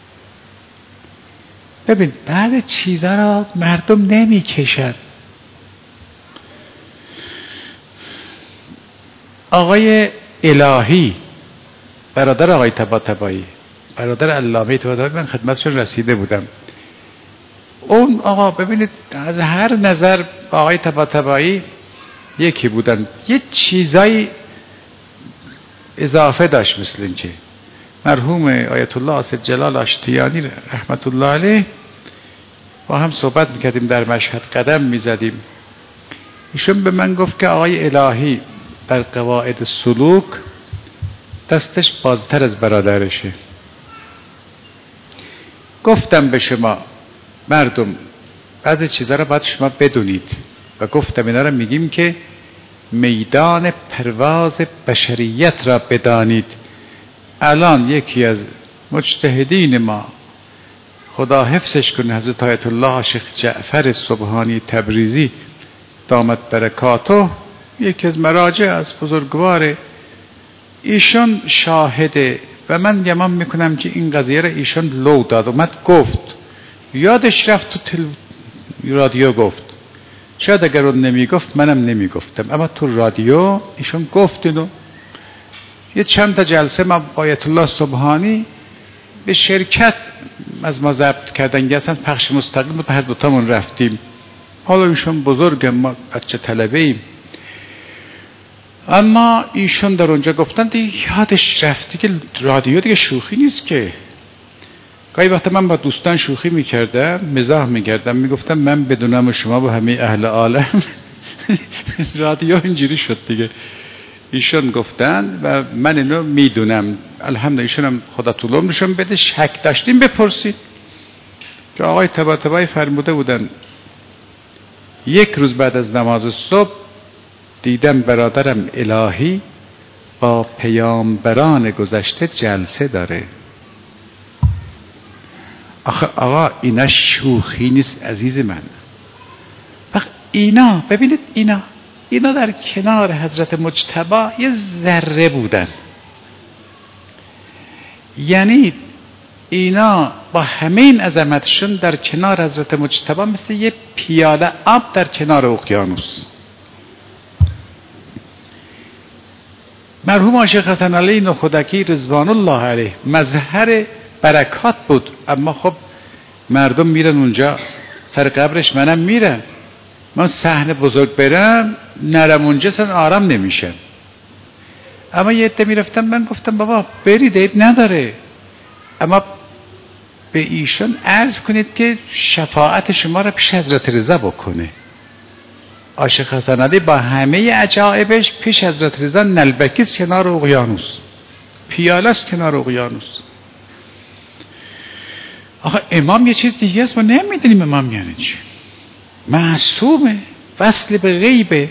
ببین بعد چیزا را مردم نمیکشن. آقای الهی برادر آقای طباطبایی، برادر علامه طباطبایی، من خدمتشون رسیده بودم. اون آقا ببینید از هر نظر با آقای طباطبایی یکی بودن. یه چیزایی اضافه داشت، مثل این که مرحوم آیت الله اسد جلال آشتیانی رحمت الله علیه با هم صحبت میکردیم، در مشهد قدم میزدیم. ایشون به من گفت که آقای الهی در قواعد سلوک دستش بازتر از برادرشه. گفتم به شما مردم بعضی چیزها را باید شما بدونید و گفتم اینا را میگیم که میدان پرواز بشریت را بدانید. الان یکی از مجتهدین ما، خدا حفظش کنه، حضرت آیت الله شیخ جعفر سبحانی تبریزی دامت برکاته، یکی از مراجع از بزرگوار، ایشون شاهده و من گمان میکنم که این قضیه را ایشون لو داد، اومد گفت، یادش رفت تو تل... رادیو گفت. شاید اگر اون نمیگفت منم نمیگفتم، اما تو رادیو ایشون گفت. اینو یه چند تا جلسه ما با آیت الله سبحانی به شرکت از ما ضبط کردن، اصلا پخش مستقیم بود، هر دوتامون رفتیم. حالا ایشون بزرگ، ما بچه طلبه ایم، اما ایشون در اونجا گفتن دیگه یادش رفتی که رادیو دیگه شوخی نیست که. گاهی وقتا من با دوستان شوخی میکردم، مزاح میکردم، میگفتم من بدونم و شما با همه اهل عالم رادیو اینجوری شد دیگه. ایشون گفتن و من اینو میدونم، الحمدلله. ایشون هم خدا طول عمرشون بده، شک داشتیم بپرسید که آقای طباطبایی فرموده بودن یک روز بعد از نماز صبح دیدم برادرم الهی با پیامبران گذشته جلسه داره. آخه آقا اینا شوخی نیست عزیز من. وقت اینا ببینید، اینا اینا در کنار حضرت مجتبی یه ذره بودن. یعنی اینا با همه این عظمتشون در کنار حضرت مجتبی مثل یه پیاله آب در کنار اقیانوس. مرحوم شیخ حسن علی نخودکی رضوان الله علیه مظهر برکات بود، اما خب مردم میرن اونجا سر قبرش، منم میرم. من صحنه بزرگ برم نرم اونجا اصلا آرام نمیشم. اما یه عده میرفتم، من گفتم بابا برید عیب نداره، اما به ایشون عرض کنید که شفاعت شما را پیش حضرت رضا بکنه. عاشق حسن علی با همه عجایبش پیش حضرت رضا نلبکیست کنار اقیانوس، پیاله است کنار اقیانوس. آخه امام یه چیز دیگه است، ما نمیدونیم امام یعنی چی. معصومه، وصل به غیبه.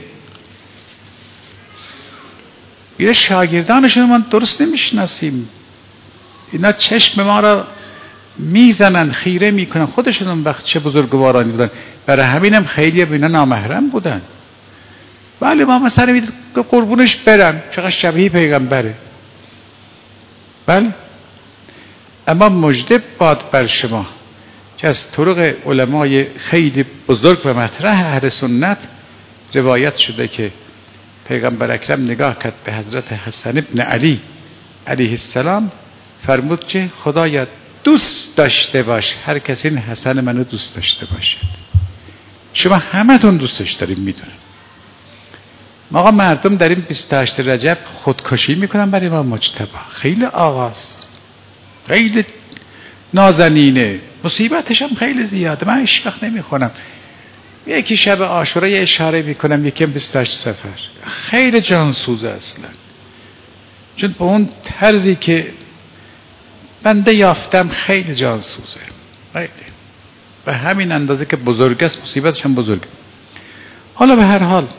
اینا شاگردانشون ما درست نمیشناسیم، اینا چشم ما را میزنن، خیره میکنن، خودشون اون وقت چه بزرگوارانی بودن. برای همینم خیلی به اینا نامحرم بودن. بله ما مثلا میدید که قربونش برن، چقدر شبیه پیغمبره. بله اما مژده باد بر شما که از طرق علمای خیلی بزرگ و مطرح اهل سنت روایت شده که پیغمبر اکرم نگاه کرد به حضرت حسن ابن علی علیه السلام، فرمود که خدایا دوست داشته باش هر کسی این حسن منو دوست داشته باشد. شما همه تون دوستش داریم میدونم. آقا مردم در این بیست و هشت رجب خودکشی میکنن برای امام مجتبی. خیلی آغاز، خیلی نازنینه، مصیبتش هم خیلی زیاده. من هیچ وقت نمیخونم، یکی شب عاشورا یه اشاره میکنم، یکی هم بیست و هشت سفر. خیلی جانسوزه اصلا، چون به اون طرزی که بنده یافتم خیلی جانسوزه، خیلی به همین اندازه که بزرگ است مصیبتش هم بزرگه. حالا به هر حال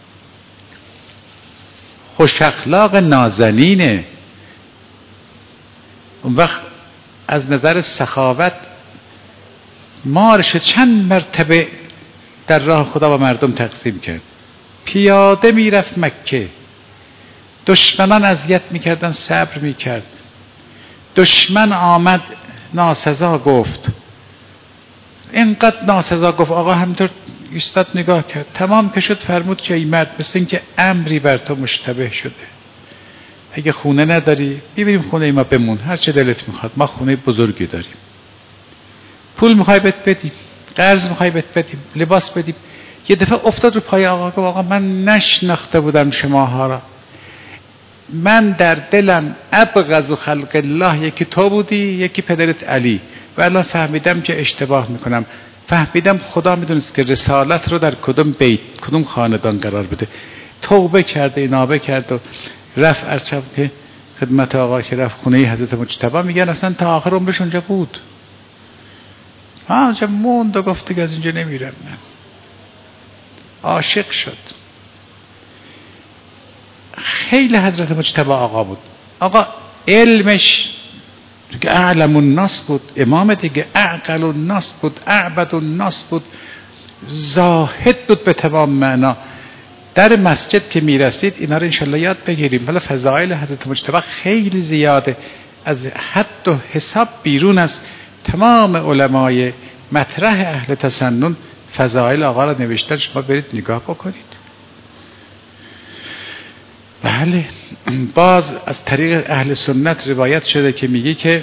خوش اخلاق نازنینه. اون وقت از نظر سخاوت مارش چند مرتبه در راه خدا و مردم تقسیم کرد. پیاده میرفت مکه، دشمنان اذیت میکردن، صبر میکرد. دشمن آمد ناسزا گفت، اینقدر ناسزا گفت آقا همینطور ایستاد نگاه کرد. تمام که شد فرمود که ای مرد، مثل این که امری بر تو مشتبه شده، اگه خونه نداری ببینیم خونه ما بمون، هر چه دلت میخواد، ما خونه بزرگی داریم، پول میخوای بهت بدیم، قرض میخوای بهت بدیم، لباس بدیم. یه دفعه افتاد رو پای آقا که آقا من نشناخته بودم شماها را، من در دلم ابغض خلق الله یکی تو بودی یکی پدرت علی، و الان فهمیدم که اشتباه میکنم، فهمیدم خدا میدونست که رسالت رو در کدوم بیت کدوم خاندان قرار بده. توبه کرده، اینابه کرد و رفت ارشب که خدمت آقا که رفت خونه حضرت مجتبی، میگن اصلا تا آخر عمرش اونجا بود، ها اونجا موند و گفت که از اینجا نمیرم. من عاشق شد. خیلی حضرت مجتبی آقا بود. آقا علمش که اعلم الناس بود، امام دیگه اعقل الناس بود، اعبد الناس بود، زاهد بود به تمام معنا. در مسجد که میرسید اینا رو انشالله یاد بگیریم. ولی فضائل حضرت مجتبی خیلی زیاده، از حد و حساب بیرون است. تمام علمای مطرح اهل تسنن فضائل آقا را نوشتن، شما برید نگاه بکنید. بله باز از طریق اهل سنت روایت شده که میگه که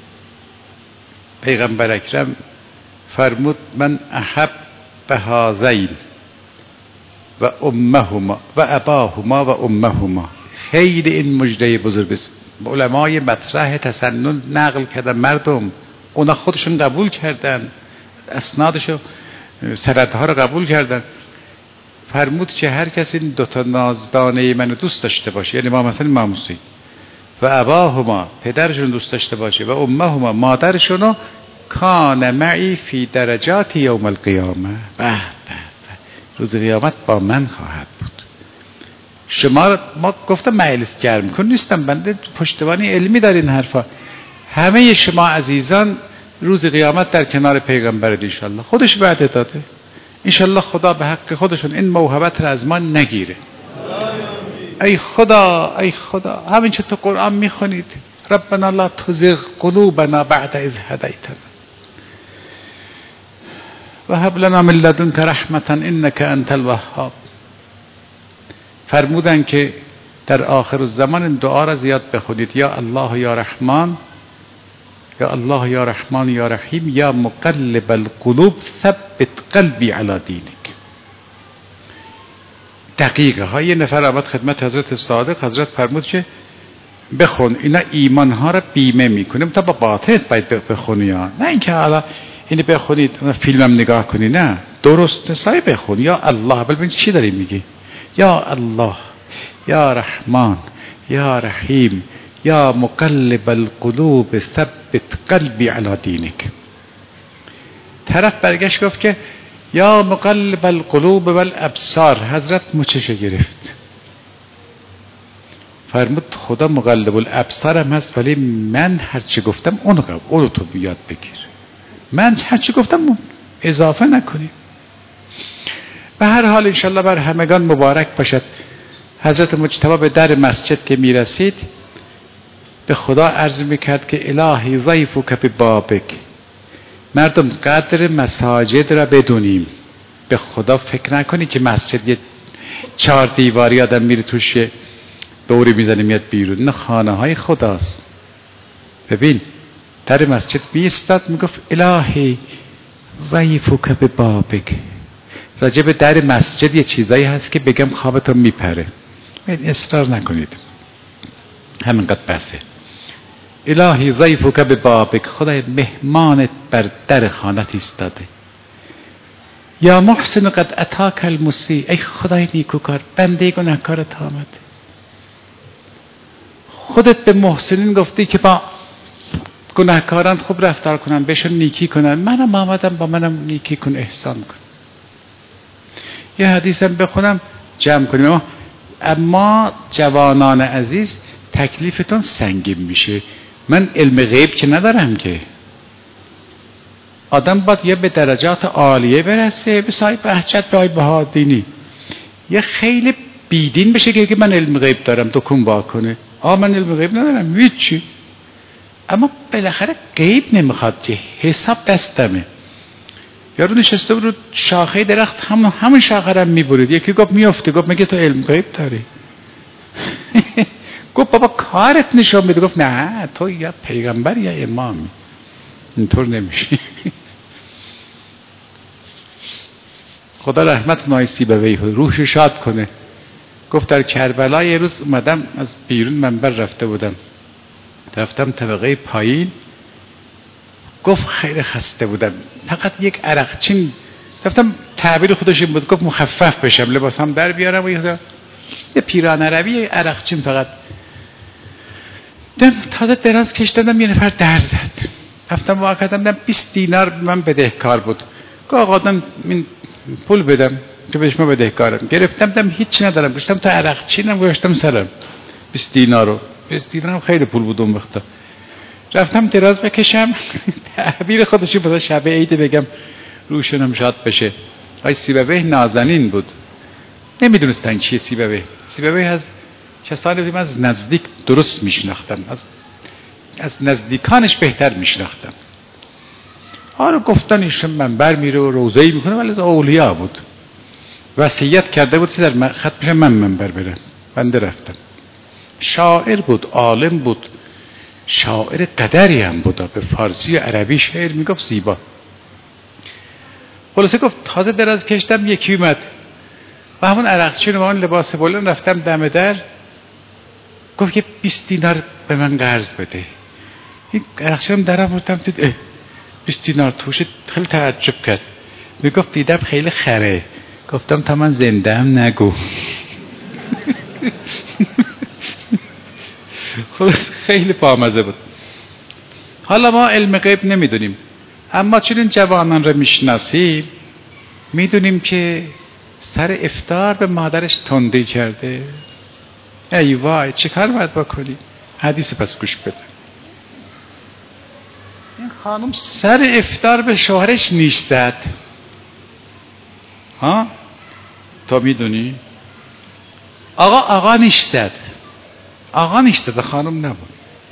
پیغمبر اکرم فرمود من احب به هذین و امهما و اباهما و امهما. خیلی این مژده بزرگ است. علمای مطرح تسنن نقل کردن، مردم اونا خودشون قبول کردن، اسنادشو سندها رو قبول کردن. فرمود که هر کسی این دوتا نازدانه منو دوست داشته باشه، یعنی ما مثلا امام حسین، و اباهما پدرشون دوست داشته باشه، و امهما مادرشونو، کان معی فی درجات یوم القیامه. به به روز قیامت با من خواهد بود. شما ما گفتم مجلس گرم کن نیستم، بنده پشتوانی علمی در این حرفا. همه شما عزیزان روز قیامت در کنار پیغمبر انشالله، خودش وعده داده انشالله خدا به حق خودشون این موهبت را از ما نگیره. ای خدا ای خدا، همین چه تو قرآن میخونید ربنا لا تزغ قلوبنا بعد اذ هدیتنا و هب لنا من لدنک رحمة انک انت الوهاب. فرمودن که در آخر الزمان این دعا را زیاد بخونید، یا الله یا رحمان، یا الله یا رحمان یا رحیم، یا مقلب القلوب ثبت قلبی علی دینک. دقیقه ها. یه نفر آمد خدمت حضرت صادق، حضرت فرمود که بخون، اینا ایمان ها را بیمه میکنه، تا با باطنت باید بخونی ها، نه اینکه حالا اینو بخونید فیلمم نگاه کنی، نه درست نسای بخون. یا الله، ببین چی داری میگی، یا الله، یا رحمان، یا رحیم، یا مقلب القلوب ثبت قلبی علی دینک. طرف برگشت گفت که یا مقلب القلوب والابصار. حضرت مچش گرفت، فرمود خدا مقلب الابصار هم هست، ولی من هرچی گفتم اونو قبول، اونو تو بیاد بگیر، من هرچی گفتم اضافه نکنی. به هر حال انشالله بر همگان مبارک باشد. حضرت مجتبی به در مسجد که میرسید به خدا عرض میکرد که الهی ضیفک ببابک، مردم قدر مساجد را بدونیم. به خدا فکر نکنی که مسجد یه چهار دیواری آدم میره توش دوری میزنه میاد بیرون، نه، خانه های خداست. ببین در مسجد بیستاد میگفت الهی ضیفک ببابک. راجع به در مسجد یه چیزایی هست که بگم خوابتون میپره، اصرار نکنید، همینقدر بسه. الهی ضیفک ببابک، خدای مهمانت بر در خانت ایستاده. یا محسن قد اتاک المسیء، ای خدای نیکوکار، بنده گناهکارت آمد. خودت به محسنین گفتی که با گناهکاران خوب رفتار کنن، بهشون نیکی کنن، منم آمدم با منم نیکی کن، احسان کن. یه حدیثم بخونم جمع کنیم. اما جوانان عزیز تکلیفتون سنگین میشه. من علم غیب که ندارم که، آدم باید یا به درجات عالیه برسه، به صاحب بهجت، به بها دینی، یا خیلی بیدین بشه که من علم غیب دارم تو کن واکنه. آه من علم غیب ندارم هیچی، اما بالاخره غیب نمیخواد که حساب دستمه. یارو نشسته بود رو شاخه درخت، همون همون شاخه رو میبرید، یکی گفت میافته، گفت مگه تو علم غیب داری؟ گفت بابا کارت نشون میده. گفت نه تو یا پیغمبر یا امامی، اینطور نمیشه. خدا رحمت کنه سیبوی، روحش شاد کنه. گفت در کربلا یه روز اومدم از بیرون منبر رفته بودم، رفتم طبقه پایین، گفت خیلی خسته بودم، فقط یک عرقچین رفتم، تعبیر خودش این بود، گفت مخفف بشم، لباسم در بیارم و یه پیران عربی عرقچین فقط. دم تازه دراز کشیدم، یه نفر در زد، رفتم واقعا دم بیست دینار من بدهکار بود. گفت آقا دم این پول بدم که بهش ما بدهکارم. گرفتم دم هیچ ندارم، گشتم تا عرقچینم گشتم سرم بیست دینارو. بیست دینارم خیلی پول بود اون وقتا. رفتم دراز بکشم، تعبیر خودشی بود، شب عید بگم روشونم شاد بشه. آی سیبویه نازنین بود، نمیدونستن چیه سیبویه. سیبویه از کسانی که از نزدیک درست میشناختم، از از نزدیکانش بهتر میشناختم. آره گفتن ایشون منبر میره و روزه‌ای میکنه، ولی از اولیا بود، وصیت کرده بود که در ختمش من منبر برم. بنده رفتم. شاعر بود، عالم بود، شاعر قدری هم بود، به فارسی و عربی شعر میگفت زیبا. خلاصه گفت تازه دراز کشتم، یکی اومد و همون عرقچین و اون لباس بلند، رفتم دم در، گفت که بیست دینار به من قرض بده. این عرقچین در آوردم، دید بیست دینار توشه، خیلی تعجب کرد، میگفت دیدم خیلی خره. گفتم تا من زنده هم نگو. خیلی بامزه بود. حالا ما علم غیب نمیدونیم، اما چون این جوانان رو میشناسیم میدونیم که سر افطار به مادرش تندی کرده. ای وای چه کار باید بکنی؟ حدیث پس گوش بده. این خانم سر افطار به شوهرش نیش زد. ها؟ تو میدونی؟ آقا آقا نیش زد. آقا نیش زد، خانم نبود.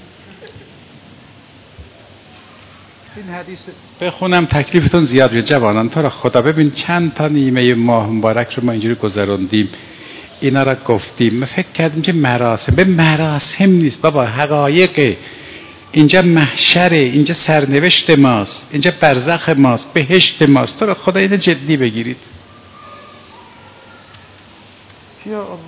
این حدیث بخونم تکلیفتون زیاد بیاد جوانان. تو را خدا ببین چند تا نیمه ماه مبارک رو ما اینجوری گذروندیم، اینا را گفتیم. ما فکر کردیم که مراسم، به مراسم نیست بابا، حقایق. اینجا محشره، اینجا سرنوشت ماست، اینجا برزخ ماست، بهشت ماست. تو را خدا اینو جدی بگیرید. یا الله.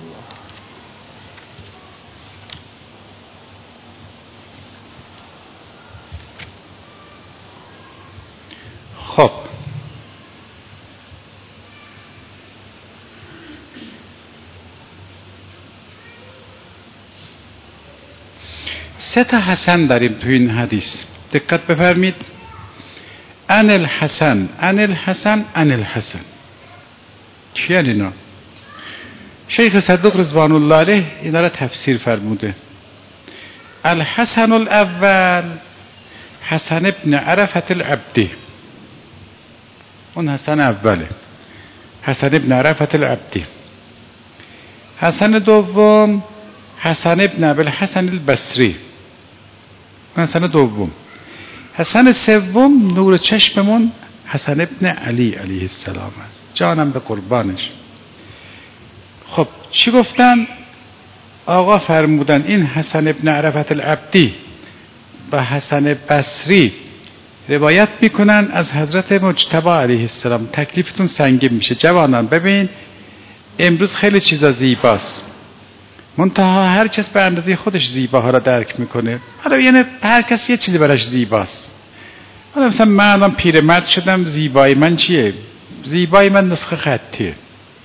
خب سه تا حسن داریم تو این حدیث، دقت بفرمید. ان الحسن ان الحسن ان الحسن چی یعنی اینا؟ شیخ صدوق رضوان الله علیه اینا را تفسیر فرموده. الحسن الاول حسن ابن عرفة العبدی، اون حسن اوله، حسن ابن عرفة العبدی. حسن دوم حسن ابن ابی الحسن البصری، حسن دوم. حسن سوم نور چشممون حسن ابن علی علیه السلام است، جانم به قربانش. خب چی گفتن؟ آقا فرمودن این حسن ابن عرفة العبدی و حسن بصری روایت میکنن از حضرت مجتبی علیه السلام. تکلیفتون سنگین میشه جوانان. ببین امروز خیلی چیزا زیباست، منتها هر کس به اندازه خودش زیباها را درک میکنه. حالا یعنی هر کس یه چیزی براش زیباست. حالا مثلا من الان پیرمرد شدم، زیبایی من چیه؟ زیبایی من نسخه خطیه.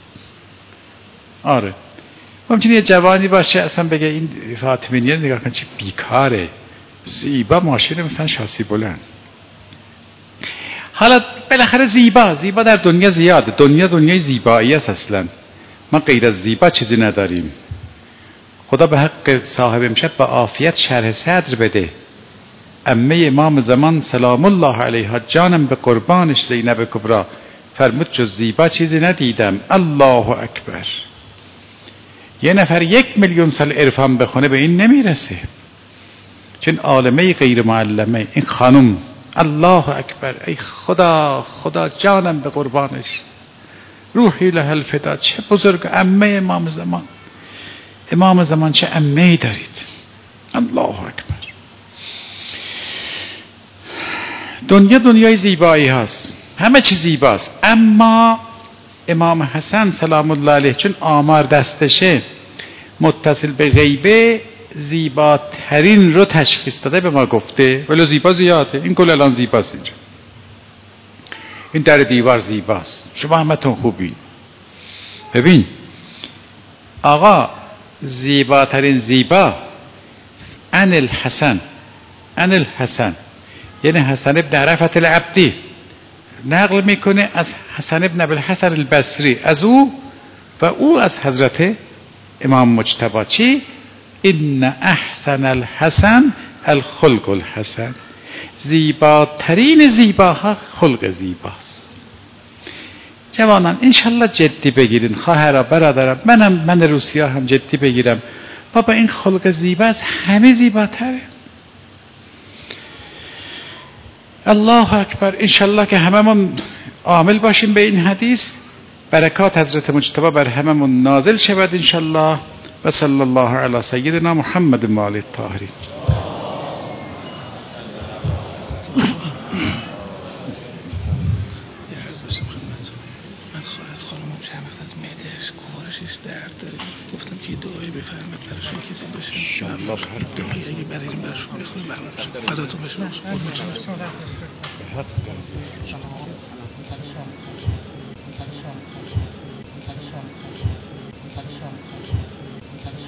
آره ممکنه یه جوانی باشه اصلا بگه این فاطمینیه نگاه کن چه بیکاره، زیبا ماشین مثلا شاسی بلند. حالا بالاخره زیبا زیبا در دنیا زیاده، دنیا دنیای زیبایی است. اصلا ما غیر از زیبا چیزی نداریم. خدا به حق صاحب امشب با عافیت شرح صدر بده. عمه امام زمان سلام الله علیها جانم به قربانش زینب کبرا فرمود جز زیبا چیزی ندیدم. الله اکبر. یه نفر یک میلیون سال عرفان بخونه به این نمیرسه، چون عالمه غیر معلمه این خانم. الله اکبر. ای خدا خدا جانم به قربانش، روحی له الفدا. چه بزرگ عمه امام زمان. امام زمان چه عمه‌ای دارید. الله اکبر. دنیا دنیای زیبایی هست، همه چی زیباست. اما امام حسن سلام الله علیه چون آمار دستشه متصل به غیبه زیباترین رو تشخیص داده به ما گفته. ولی زیبا زیاده، این گل الان زیباست، اینجا این در دیوار زیباست، شما همتون خوبی. ببین آقا زیباترین زیبا ان الحسن ان الحسن یعنی حسن ابن عرفة العبدی نقل میکنه از حسن ابن ابی الحسن البصری، از او و او از حضرت امام مجتبی. چی؟ ان احسن الحسن الخلق الحسن. زیباترین زیباها خلق زیباست. جوانان انشالله جدی بگیرین، خواهرها برادرم، منم من روسیا هم جدی بگیرم. بابا این خلق زیباست، همه زیباتره. الله اکبر. انشالله که هممون عامل باشیم به این حدیث، برکات حضرت مجتبی بر هممون نازل شود انشالله. و صلی الله علی سیدنا محمد و آله الطاهرین. گفتم که دعایی بفرمایید برای کسی باشه ان شاء الله. هر دعایی اگه برای این برای شما بخواید برای فداتون بشم. Thank you.